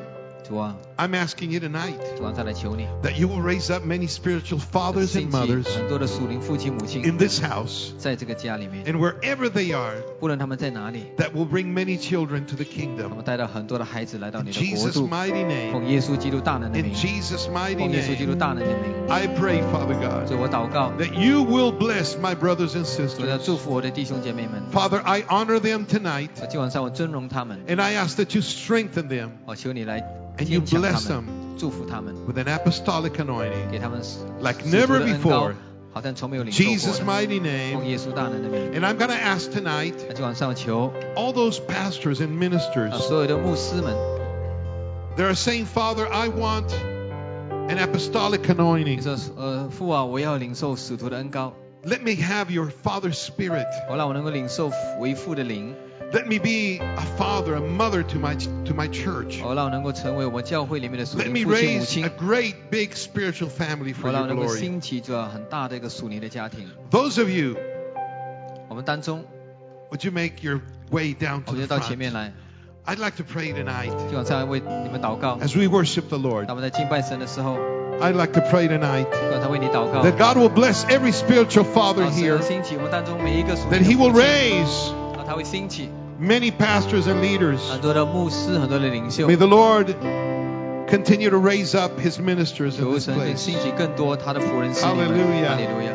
主啊， I'm asking you tonight 主啊，再来求你， that you will raise up many spiritual fathers 兴 and 起 mothers 很多的属灵父亲母亲 in this house 在这个家里面， and wherever they are 不论他们在哪里， that will bring many children to the 他 kingdom. 们带到很多的孩子来到 In 你的国 Jesus' 度， mighty name. 奉耶稣基督大能的 In 名， Jesus' mighty 奉耶稣基督 name. 大能的名， I pray, Father God, 所以我祷告， that you will bless my brothers and 主要 sisters. 祝福我的弟兄姐妹们。 Father, I honor them tonight 今晚上我尊荣他们， and I ask that you strengthen them 我求你来 and you 坚强他 bless 们 them， 祝福他们， with an apostolic anointing 给他们 like 使徒 never 的恩膏 before. 好像从没有领受 Jesus' 过的。 mighty 奉 name. 耶稣大能的名， And I'm going to ask tonight 那今晚上求 all those pastors and ministers 所有的牧师们， that are saying, Father, I want an apostolic anointing. 你说父啊，我要领受使徒的恩膏， Let me have your Father Spirit. 我让我能够领受为父的灵， Let me be a father, a mother to my church. 我让我能够成为我们教会里面的属 Let 灵 me 父亲母 raise 亲 a，great big spiritual family 我 for 让 your 我能够 glory. 兴起这很大的一个属灵的家庭。 Those of you, 我们当中， would you make your way down 我 to 们就 the 到前 front? 面来， I'd like to pray tonight 今晚上为你们祷告。 as we worship the Lord. 当我们在敬拜神的时候， I'd like to pray tonight 刚才为你祷告， that God will bless every spiritual father 让神 here, 兴起我们当中每一个属灵 that 的 He will 父亲， raise 他会兴起 many pastors and leaders. 很多的牧师，很多的领袖 May，the Lord continue to raise up His ministers in 求 this 神更 place. 兴起更多他的仆人使女们。 Hallelujah. 哈利路亚。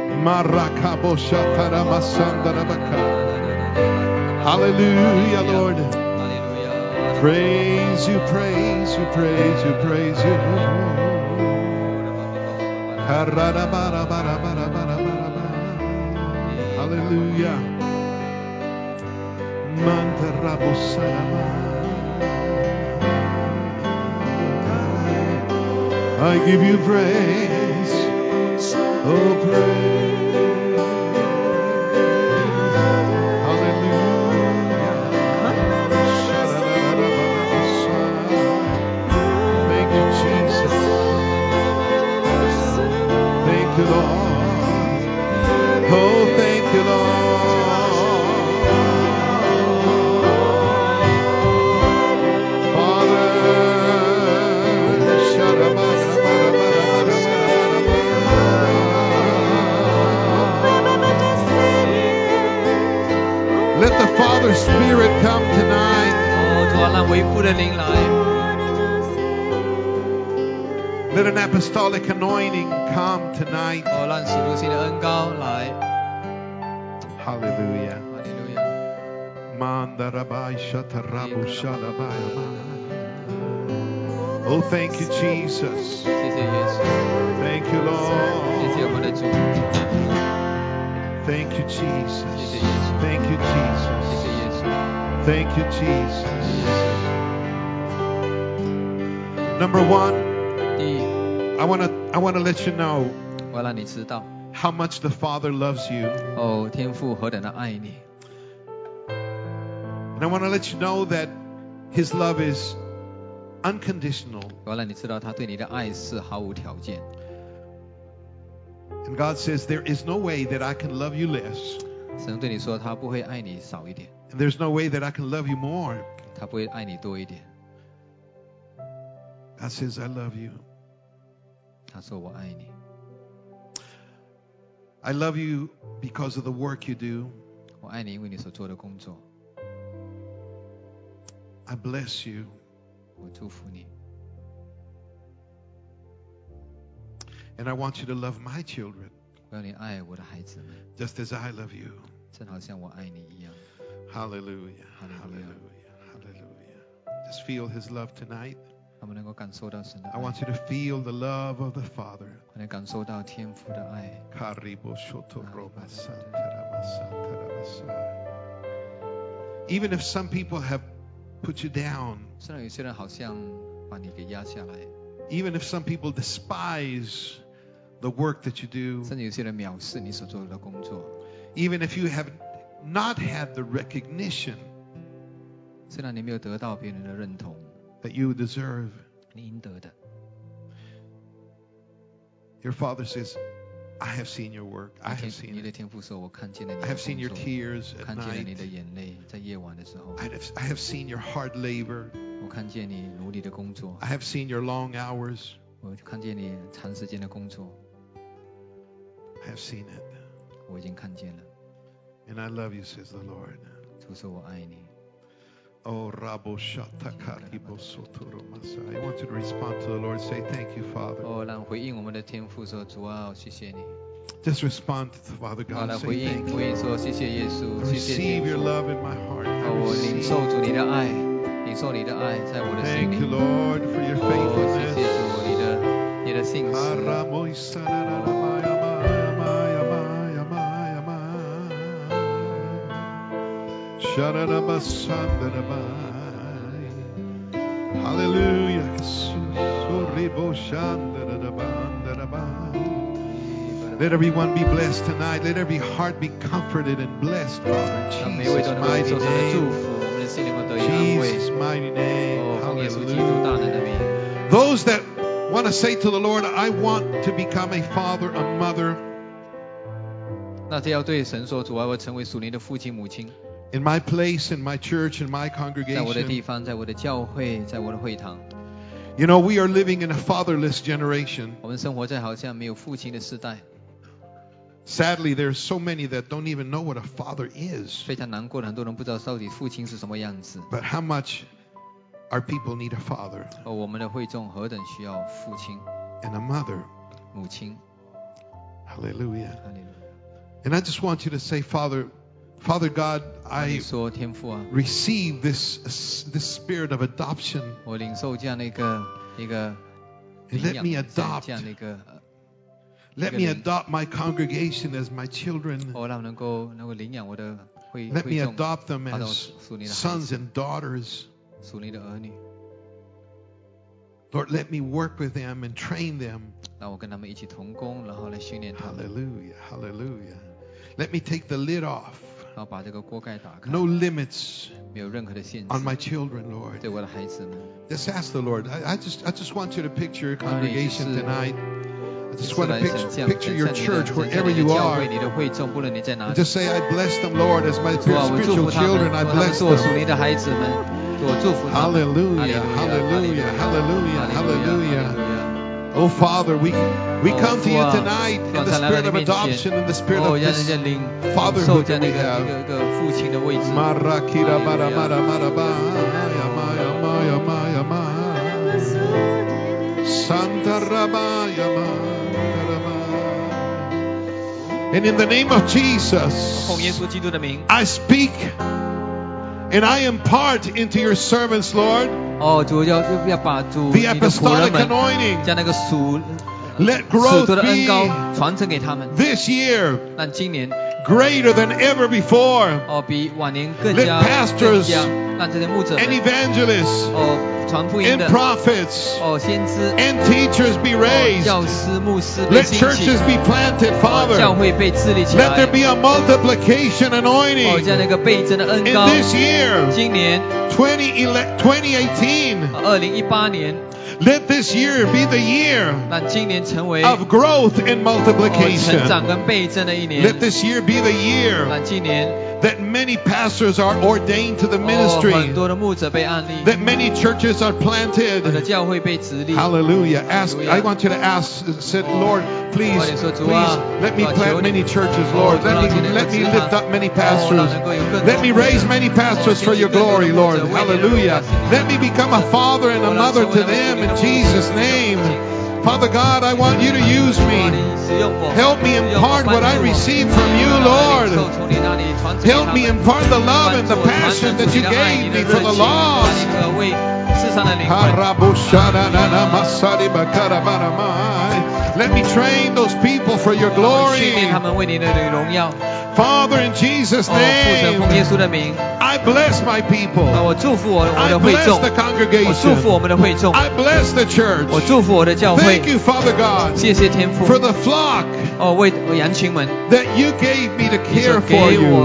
Marakaboshataramasandalabaka. Hallelujah, Lord. 哈利路亚。 Praise you, praise you, praise you, praise you. Hallelujah. I give you praise, oh praise. Hallelujah. Thank you, Jesus. Thank you, Lord. Oh, thank you, Lord. Father, let the Father Spirit come tonight. 主啊，让为父的灵来， Let an apostolic anointing come tonight. 让使徒性的恩膏来。 Hallelujah. 哈利路亚。 Mandarabai shatarabu shalabai. Oh, thank you, Jesus. 谢谢耶稣， Thank you, 谢 Lord. 谢我们的主， Thank you, 谢谢 Jesus. 耶稣， Thank you, 谢 Jesus. 谢耶稣， Thank you, 谢谢 Jesus. 耶稣。 Number one, 第一， I want to let you know 我要让你知道， how much the Father loves you. 天父何等的爱你。 And I want to let you know that His love is unconditional. 我要让你知道他对你的爱是毫无条件。 And God says, there is no way that I can love you less. 神对你说，他不会爱你少一点， And there's no way that I can love you more. 他不会爱你多一点。 God says, I love you. 他说我爱你， I love you because of the work you do. 我爱你，因为你所做的工作， I bless you. 我祝福你。 And I want you to love my children 我要你爱我的孩子们， just as I love you. 正好像我爱你一样。 Hallelujah. Hallelujah. Hallelujah. Hallelujah. Just feel His love tonight. 他们能够感受到神的 I 爱， want you to feel the love of the Father. 能感受到天父的爱。 Even if some people have put you down, 虽然有些人好像把你给压下来， even if some people despise the work that you do, 甚至有些人藐视你所做的工作， even if you have not had the recognition 虽然你没有得到别人的认同， that you deserve, 你应得的， your Father says, I have seen your work. I have 你 seen 的 it. 天父说，我看见了你 I 的 have seen 工 your 作， tears at 看见了你 night. 的眼泪，在夜晚的时候， I have seen your hard labor. 我看见你努力的工作， I have seen your long hours. 我看见你长时间的工作， I have seen it. 我已经看见了。 And I love you, says the Lord. 主说我爱你。 Oh, Rabo Shatakaki Bosotoro Masai. I want you to respond to the Lord. Say, thank you, Father. 哦，让回应我们的天父说，主啊，谢谢你。 Just respond to Father 好，来 God. 回 Say 应 thank 回 you. 应说，谢谢耶稣， I 谢谢 receive 天 your 父。 love in my heart. I 哦，我领 receive. 受主你的爱，领受你的爱在我的心 Thank you, 里。 Lord, for your 哦，谢谢 faithfulness. 主你的信实。 Haramoy sararara maya maya maya maya maya. Shararaba sandaraba. Hallelujah. Soribo shandaraba andaraba. Let everyone be blessed tonight. Let every heart be comforted and blessed, Father. 让 In 每位都 Jesus' 能够领 mighty 受神的祝 name. 福，我们的心能够得以安慰。 Jesus' mighty name. 哦，奉耶稣基督大 Hallelujah. 能的名。 Those that want to say to the Lord, I want to become a father, a mother. 那这要对神说，主啊，我成为属灵的父亲母亲， In my place, in my church, in my 在我的地 congregation. 方，在我的教会，在我的会堂。 You know, we are living in a fatherless generation. 我们生活在好像没有父亲的时代， Sadly, there's so many that don't even know what a father is. 非常难过的，很多人不知道到底父亲是什么样子。 But how much our people need a father 哦，我们的会众何等需要父亲、 and a mother. 母亲。 Hallelujah. 哈利路亚。 And I just want you to say, Father God, 你 I 说天父啊， receive this spirit of adoption. 我领受这样的一个 And 领 let 养 me 这 adopt. 样的一个 Let me adopt my congregation as my children. 哦，让能够领养我的会 Let me 众， adopt them 把我 as 属你的孩 sons 子， and daughters. 属你的儿女， Lord, let me work with them and train them. 让我跟他们一起同工，然后来训练他们， Hallelujah. Hallelujah. Let me take the lid off. 然后把这个锅盖打开， No limits 没有任何的限 on 制 my children, Lord. 对我的孩子们。 Just ask the Lord. I just want you to picture your 啊，你就是 congregation tonight. I 就 just 是 want 来 to 想象 picture your 想象 church 你的 wherever 你的 you 教会， are. 你的会众，不论你在哪 And 里， just say, I bless them, Lord, as my 主啊，我祝 spiritual 福他们， children. I 主啊，他们 bless 是我属 them. 灵的孩子们，主我祝福他们。 Hallelujah. Hallelujah. Hallelujah. Hallelujah. Oh, Father, we come to you tonight in the spirit of adoption and the spirit 哦， of 让 this 人家领 fatherhood 受这 that 样的 we 一个 have. 一个父亲的位置。 Marakira bara mara mara ba ya maya maya maya ma Santa Rabaya ma And in the name of Jesus, 奉耶稣基督的名， I speak and I impart into your servants, Lord, 哦，主要把主 the 你的仆 apostolic 人们 anointing. 将那个属 Let 使 growth 徒的恩膏 be 传承给他们， this year 让今年 greater than ever before. 哦比往年更 Let 加 pastors 让这些牧者 And 们 evangelists 哦传福音 and 的 prophets 哦先知 and teachers be 哦 raised. 教师牧师被 Let 兴起 churches be planted, 哦教 Father. 会被治理起 Let 来 there be a multiplication 哦 anointing 这样的一个倍增的恩 in 膏。 this year, 今年 2018. 2018年， Let this year be the year 让今年成为 of growth and 成 multiplication. 长跟倍增的一年 Let。this year be the year 让今年 that many pastors are ordained to the 很 ministry, 多的牧者被案例， that many churches are 很多的 planted. 教会被直立。 Hallelujah. Ask. Hallelujah. I want you to ask. Said, Lord, please, 快点说，主 please 啊， let me 主啊， plant 求你。 many churches, Lord. Let me lift up many pastors. Let me raise many pastors for your glory, Lord. Hallelujah. Let me become a father and a mother to them in Jesus' name. Father God, I want you to use me. Help me impart what I receive from you, Lord. Help me impart the love and the passion that you gave me for the lost. Let me train those people for your glory. Father, in Jesus' name, I bless my people. 我祝福我 I 的会 bless 众， the 我祝福 congregation. 我们的会众， I bless the church. 我祝福我的教会 Thank。you, Father God, 谢谢天父 for the flock 哦，为羊群们， that you gave me to 你所 care 给 for 我 you.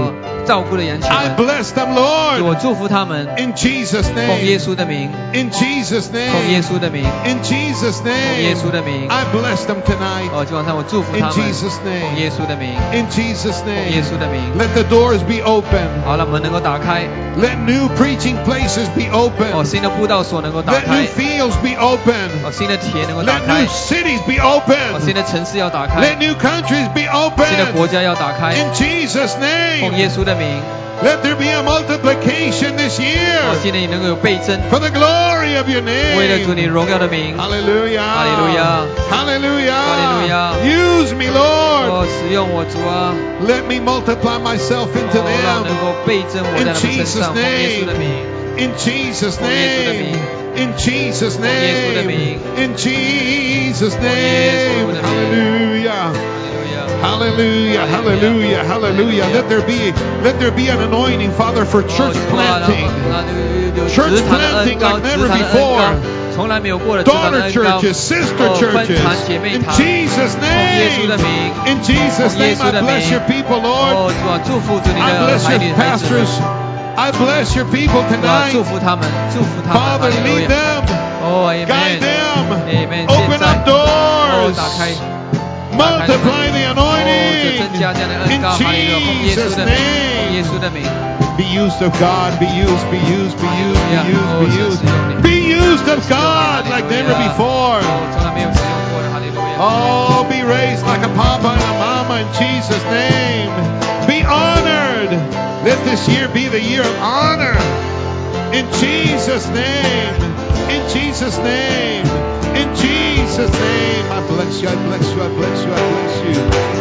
照顾的羊群 I 们。 bless them, 主， Lord. 我祝福他们， In Jesus' 奉耶 name. 稣的名， In Jesus' 奉耶 name. 稣的名， In Jesus' 奉耶 name. 稣的名。 I bless them tonight. 今晚上我祝福 In 他们， Jesus' 奉耶 name. 稣的名， In Jesus' 奉耶 name. 稣的名。 Let the doors be open. 好，让门能够打开， Let new preaching places be open. 新的布道所能够打 Let 开 new，fields be open. 新的田能够打 Let 开 new，cities be open. 新的城市要打开， Let new countries be 新的国 open. 家要打开， In Jesus' 奉耶 name. 稣的名。 Let there be a multiplication this year 今年你能够有倍增， for the glory of your 为了主 name. 你荣耀的名。 Hallelujah. Hallelujah. Hallelujah. Hallelujah. Use me, Lord. 使用我主啊， Let me multiply myself into 让能 them. 够倍增我在 In 他们身 Jesus' 上，奉耶稣的名， In Jesus' 奉耶稣的 name. 名， In Jesus' 奉耶稣的 name. 名， In Jesus' 奉耶稣 name. 的名。 Hallelujah. 哈利路亚。 Hallelujah. Hallelujah. Hallelujah. Let there be an anointing, Father, for church planting. 有 Church 职坛的恩 planting 膏， like 职 never 坛的恩膏 before.， 从来没有过的职坛的 Daughter 恩膏， churches, sister 分 churches. 堂姐妹 In 堂， Jesus' 奉耶稣的 name. 名， In Jesus' 奉耶 name, 稣 I 的名。 bless your people, Lord. 主啊，祝福主你 I 的 bless 孩 your 女孩子们， pastors. I bless your people 主啊，祝 tonight. 福他们，祝福他们，哈 Father, 利路 lead 亚。 them. Amen， Guide them. Amen， Open 现在 up doors. 打开， Multiply the 就 anointing. 增加这样的恩 In 膏，哈利路亚，奉耶稣 Jesus' 的名，奉耶 name. 稣的名。 Be used of God. Be used, be used, be used, be used, be used. Be used of God like never before. 从来没有使用过的，哈利路亚。 Oh, be raised like a papa and a mama in Jesus' name. Be honored. Let this year be the year of honor. In Jesus' name. In Jesus' name. In Jesus' name. I bless you. I bless you. I bless you. I bless you.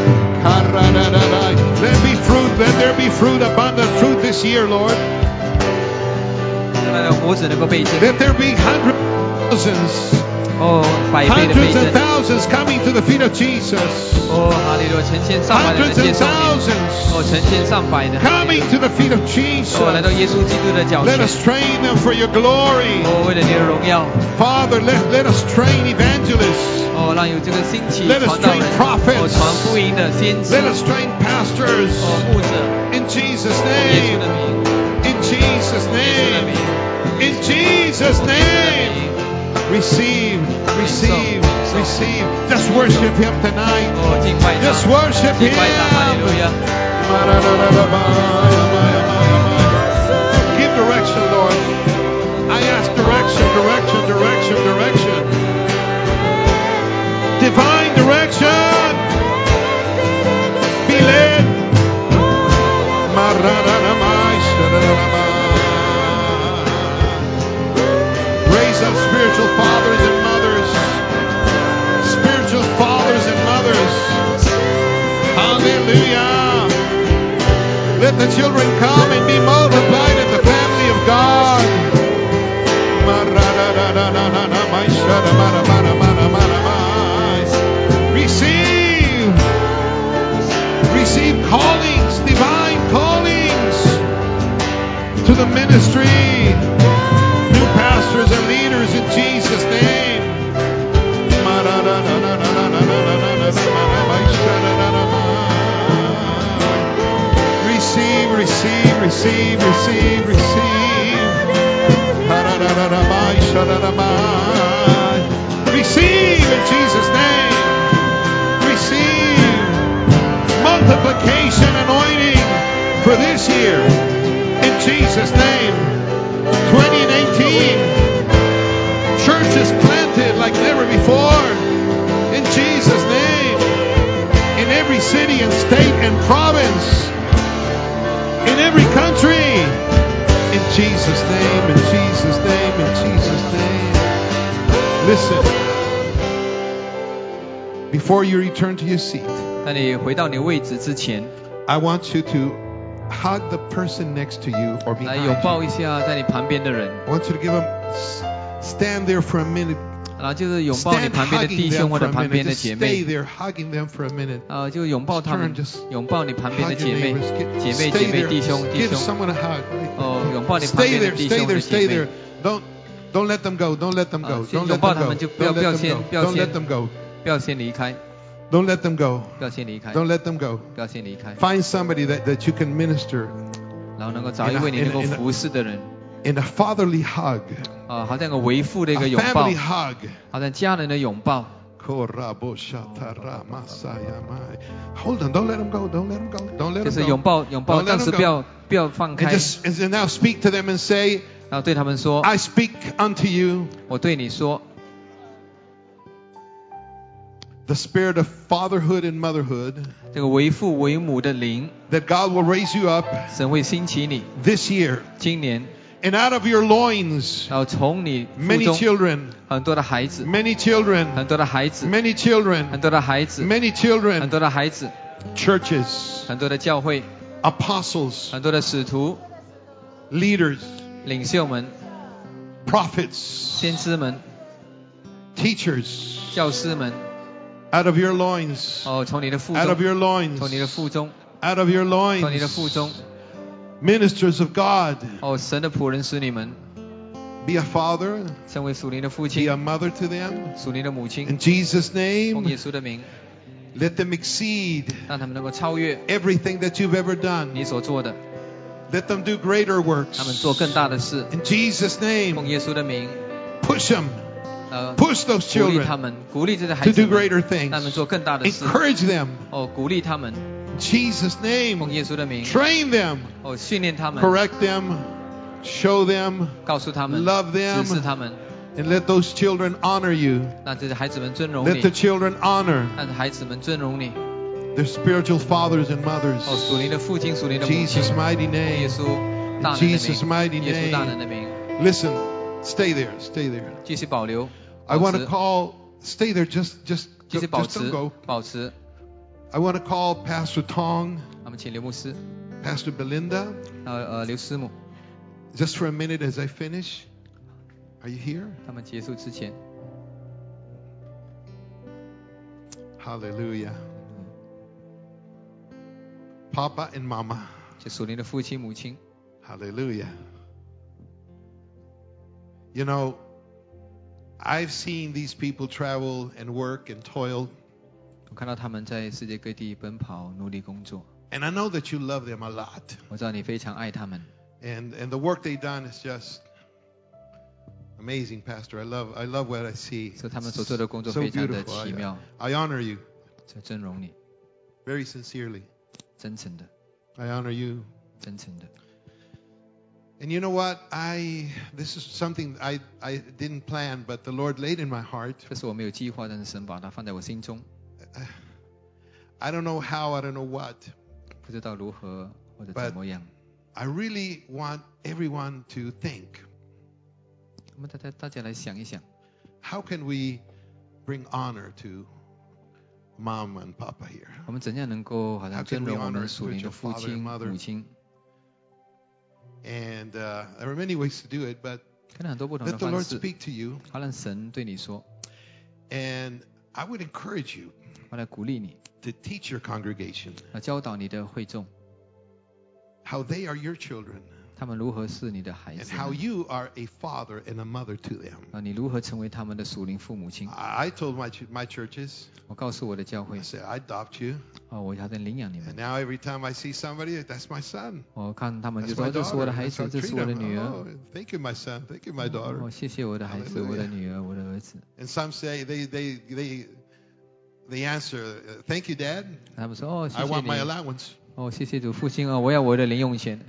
Let be fruit. Let there be fruit, abundant fruit this year, Lord. 让那个果子能够倍增， Let there be hundreds, thousands, 百倍的倍 hundreds 增 and。thousands coming to the feet of Jesus. 哈利路亚，成千上百的人 Hundreds 接 and 受你， thousands 成千上百的， coming to the feet of Jesus. 来到耶稣基督的脚 Let 前， us train them for your glory. 为了你的荣耀， Father, let us train evangelists. 让有这个兴起 Let us 传道人， train prophets. 传福音的先知， Let us train pastors. 牧者， In Jesus' 奉耶稣 name. 的名， In Jesus' 奉耶稣的 name. 名， In Jesus' 奉耶稣的 name. 名。 Receive, receive, receive. Just worship Him tonight. 敬拜他， Just worship 敬拜他，哈利路 Him. 亚。 Give direction, Lord. I ask direction, direction, direction, direction. Divine direction. Be led. Raise up spiritual fathers and mothers. Spiritual fathers and mothers. Hallelujah. Let the children come and be multiplied in the family of God. Receive. Receive callings, divine callings to the ministry. New pastors and leaders in Jesus' name. Receive, receive, receive, receive, receive. Receive in Jesus' name. Receive multiplication anointing for this year. In Jesus' name. 2018. Churches planted like never before. In Jesus' name. In every city and state and province. In every country. In Jesus' name, in Jesus' name, in Jesus' name. Listen. Before you return to your seat, 在你回到你位置之前， I want you to hug the person next to you or 来 behind 拥 you. 抱一下在你旁边的人， I want you to give them, stand there for a minute. 然后就是拥抱你 Stand 旁边的 hugging 弟 them 兄或 for 者 a 旁边 minute. 的 Just 姐 stay 妹， there hugging them for a minute. 就拥抱他们 Just， 拥抱你旁边的 Hug 姐 your 妹 neighbors. 姐妹 Stay 姐妹 there. 弟兄弟 Give 兄， someone a hug. 拥抱你旁 Stay 边的 there, 弟 stay 兄和 there, 姐 stay 妹 there. Don't let them go. Don't let them go. 先 Don't 拥 let 抱 them 他 go. 们就不 Don't 要 let them 先 go. 不要 Don't let 先 them go. 不要先离开， Don't let them go. 不要先离开， Don't let them go. 不要先离开， Find somebody that you can minister 然后能够找一位你能够服侍的人， in a fatherly hug, 好像个为父的一 a 个拥抱， family hug. 好像家人的拥抱。 Hold on, don't let them go. Don't let them go. Don't let 就 them 是 go. 拥抱， Don't let 但是 them go. 不要放 And 开， and now speak to them and say, 然后对他们说， I speak unto you 我对你说， the spirit of fatherhood and motherhood, 这个为父为母的灵， that God will raise you up 神会兴起你， this year. 今年， And out of your loins, 然后从你腹 many 中 children, 很多的孩子， many children, 很多的孩子， many children, 很多的孩子， many 很 children, 多的孩子， churches, 很多的教会， apostles, 很多的使徒、 leaders, 领袖们、 prophets, 先知们、 teachers, 教师们， out of your loins, 从你的腹 out of 中， your loins, 从你的腹中， out of your 从你的腹 loins, 中， ministers of God, 神的仆人使你们 be a father, 成为属灵的父 be 亲 a、mother to them. 属灵的母亲， In Jesus' 奉耶 name, 稣的名， let them exceed 让他们能够超越 everything that you've ever done. 你所做的， Let them do greater 他们 works. 做更大的事。 In Jesus' 奉 name, 耶稣的名， push them, 鼓 push those 励他 children 们，鼓励这些孩 to 子 do 们， greater 让他们 things. 做更大的事。 Encourage them. 鼓励他们， In Jesus' 奉 name, 耶稣的名， train them, 训练他们， correct them, show them, 告诉他们， love them, 指示他们， and let those children honor you. 让这些孩子们尊荣 Let 你 the，children honor 让孩子们尊荣你。 their spiritual fathers and mothers. 属灵的父亲，属灵的母亲， Jesus' mighty 奉耶 name. 稣大 In 能的 Jesus' mighty 名，耶稣大 name. 能的名， Listen, stay there, stay there. 继续保留， I 保 want to 持， call, stay there, just 继续保 don't 持 go. 保持。 I want to call Pastor Tong, 我们请刘牧师， Pastor Belinda, 刘师母， just for a minute as I finish. Are you here? 他们结束之前， Hallelujah. Papa and Mama. 就属灵的父亲母亲。 Hallelujah. You know, I've seen these people travel and work and toil, 我看到他们在世界各地奔跑，努力工作。 and I know that you love them a lot. 我知道你非常爱他们， And the work they've done is just amazing, Pastor. I love what I see. 所以他们所做的工作 So 非常的 beautiful. 奇妙， I honor you 就尊荣你， very sincerely. 真诚的， I honor you. 真诚的。 And you know what? This is something I didn't plan, but the Lord laid in my heart. 这是我没有计划，但是神把它放在我心中， I don't know how, I don't know what. 不知道如何或者怎么样。 I really want everyone to think, 我们大家来想一想， how can we bring honor to Mom and Papa here? 我们怎样能够好 How 像 can 尊 we 荣我 honor 们属灵的 spiritual 父 father 亲、 and mother? 母亲？ And there are many ways to do it, but 可能很多不同的 let the 方 Lord 式， speak to you. 好让神对你说， And I would encourage you 好来鼓励你， to teach your congregation 教导你的会众， how they are your children 他们如何是你的孩 and 子 how 们， you are a father and a mother to them. 你如何成为他们的属灵父母亲？ I told my churches, 我告诉我的教会 I，said, I adopt you. 我好像领养你 And 们。 now every time I see somebody, that's my son. 我看他们就 That's 说 my 这是我 daughter. 的孩 That's how 子， I 这是 treat 我的 them. 女儿。 Oh, thank you, my son. Thank you, my daughter. 谢谢我的孩子， Hallelujah. 我的女儿，我的儿子。 And some say they answer, thank you, Dad. 他们说谢 I 谢 want my 你， allowance. 谢谢主父亲我要我的零用钱。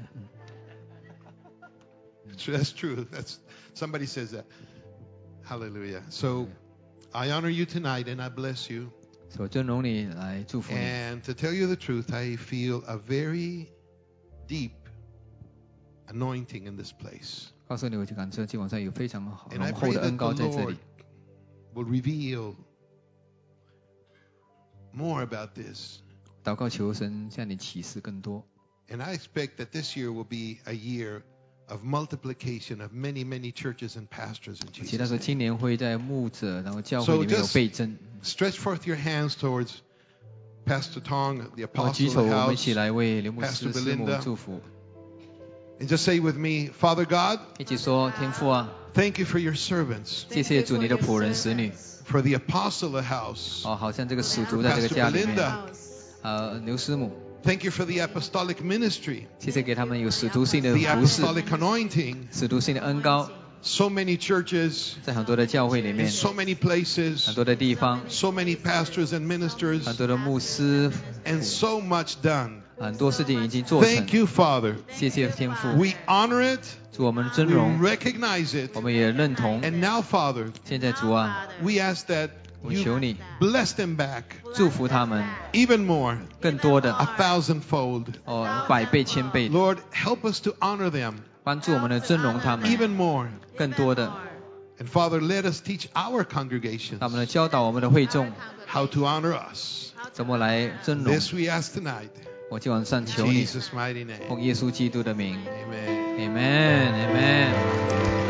That's true. Somebody says that. Hallelujah. So I honor you tonight and I bless you. 所以尊荣你，来祝福你。 And to tell you the truth, I feel a very deep anointing in this place. 告诉你，我就感受今晚上有非常 And I 浓厚 pray 的 that 恩膏 the 在这 Lord 里。 will reveal more about this. 祷告求神向你启示更多。 And I expect that this year will be a year of multiplication of many, many churches and pastors in 其他 Jesus' 说 name. 今年会在牧者，然后教会 So 里面有 just 倍增。 stretch forth your hands towards Pastor Tong, the 然后举 apostle 手， of the 我们一 house, 起来为刘牧 Pastor 师师母 Belinda 祝福。 and just say with me, Father God, 一起说：天父啊， Thank you for your servants, 谢谢主你的仆人使女， for the apostle house, 好像这个使徒在这个 Pastor 家里面， Belinda. 刘师母， Thank you for the apostolic ministry, 谢谢给他们有使徒性的 the 服侍， apostolic anointing. 使徒性的恩膏， So many churches, 在很多的教会里 in 面， so many 很 places, 多的地方， so many pastors and 很 ministers, 多的牧师， and so much done. 很多事情已经做成 Thank。you, Father. 谢谢天父， We honor it, 主我们尊 we 荣， recognize it, 我们也认同。 and now, Father, 现在主啊， we ask that 我求 you 你 bless them back 祝福他们， even more, 更多的 a thousandfold. 100倍、1000倍， Lord, help us to honor them 帮助我们的尊荣他们， even more. 更多的， And Father, let us teach our congregations 他们的教导我们的会众 how to honor us. 怎么来尊荣。 This we ask tonight. 我今晚上 In 求你， Jesus' mighty name. 奉耶稣基督的名 Amen. ，Amen，Amen。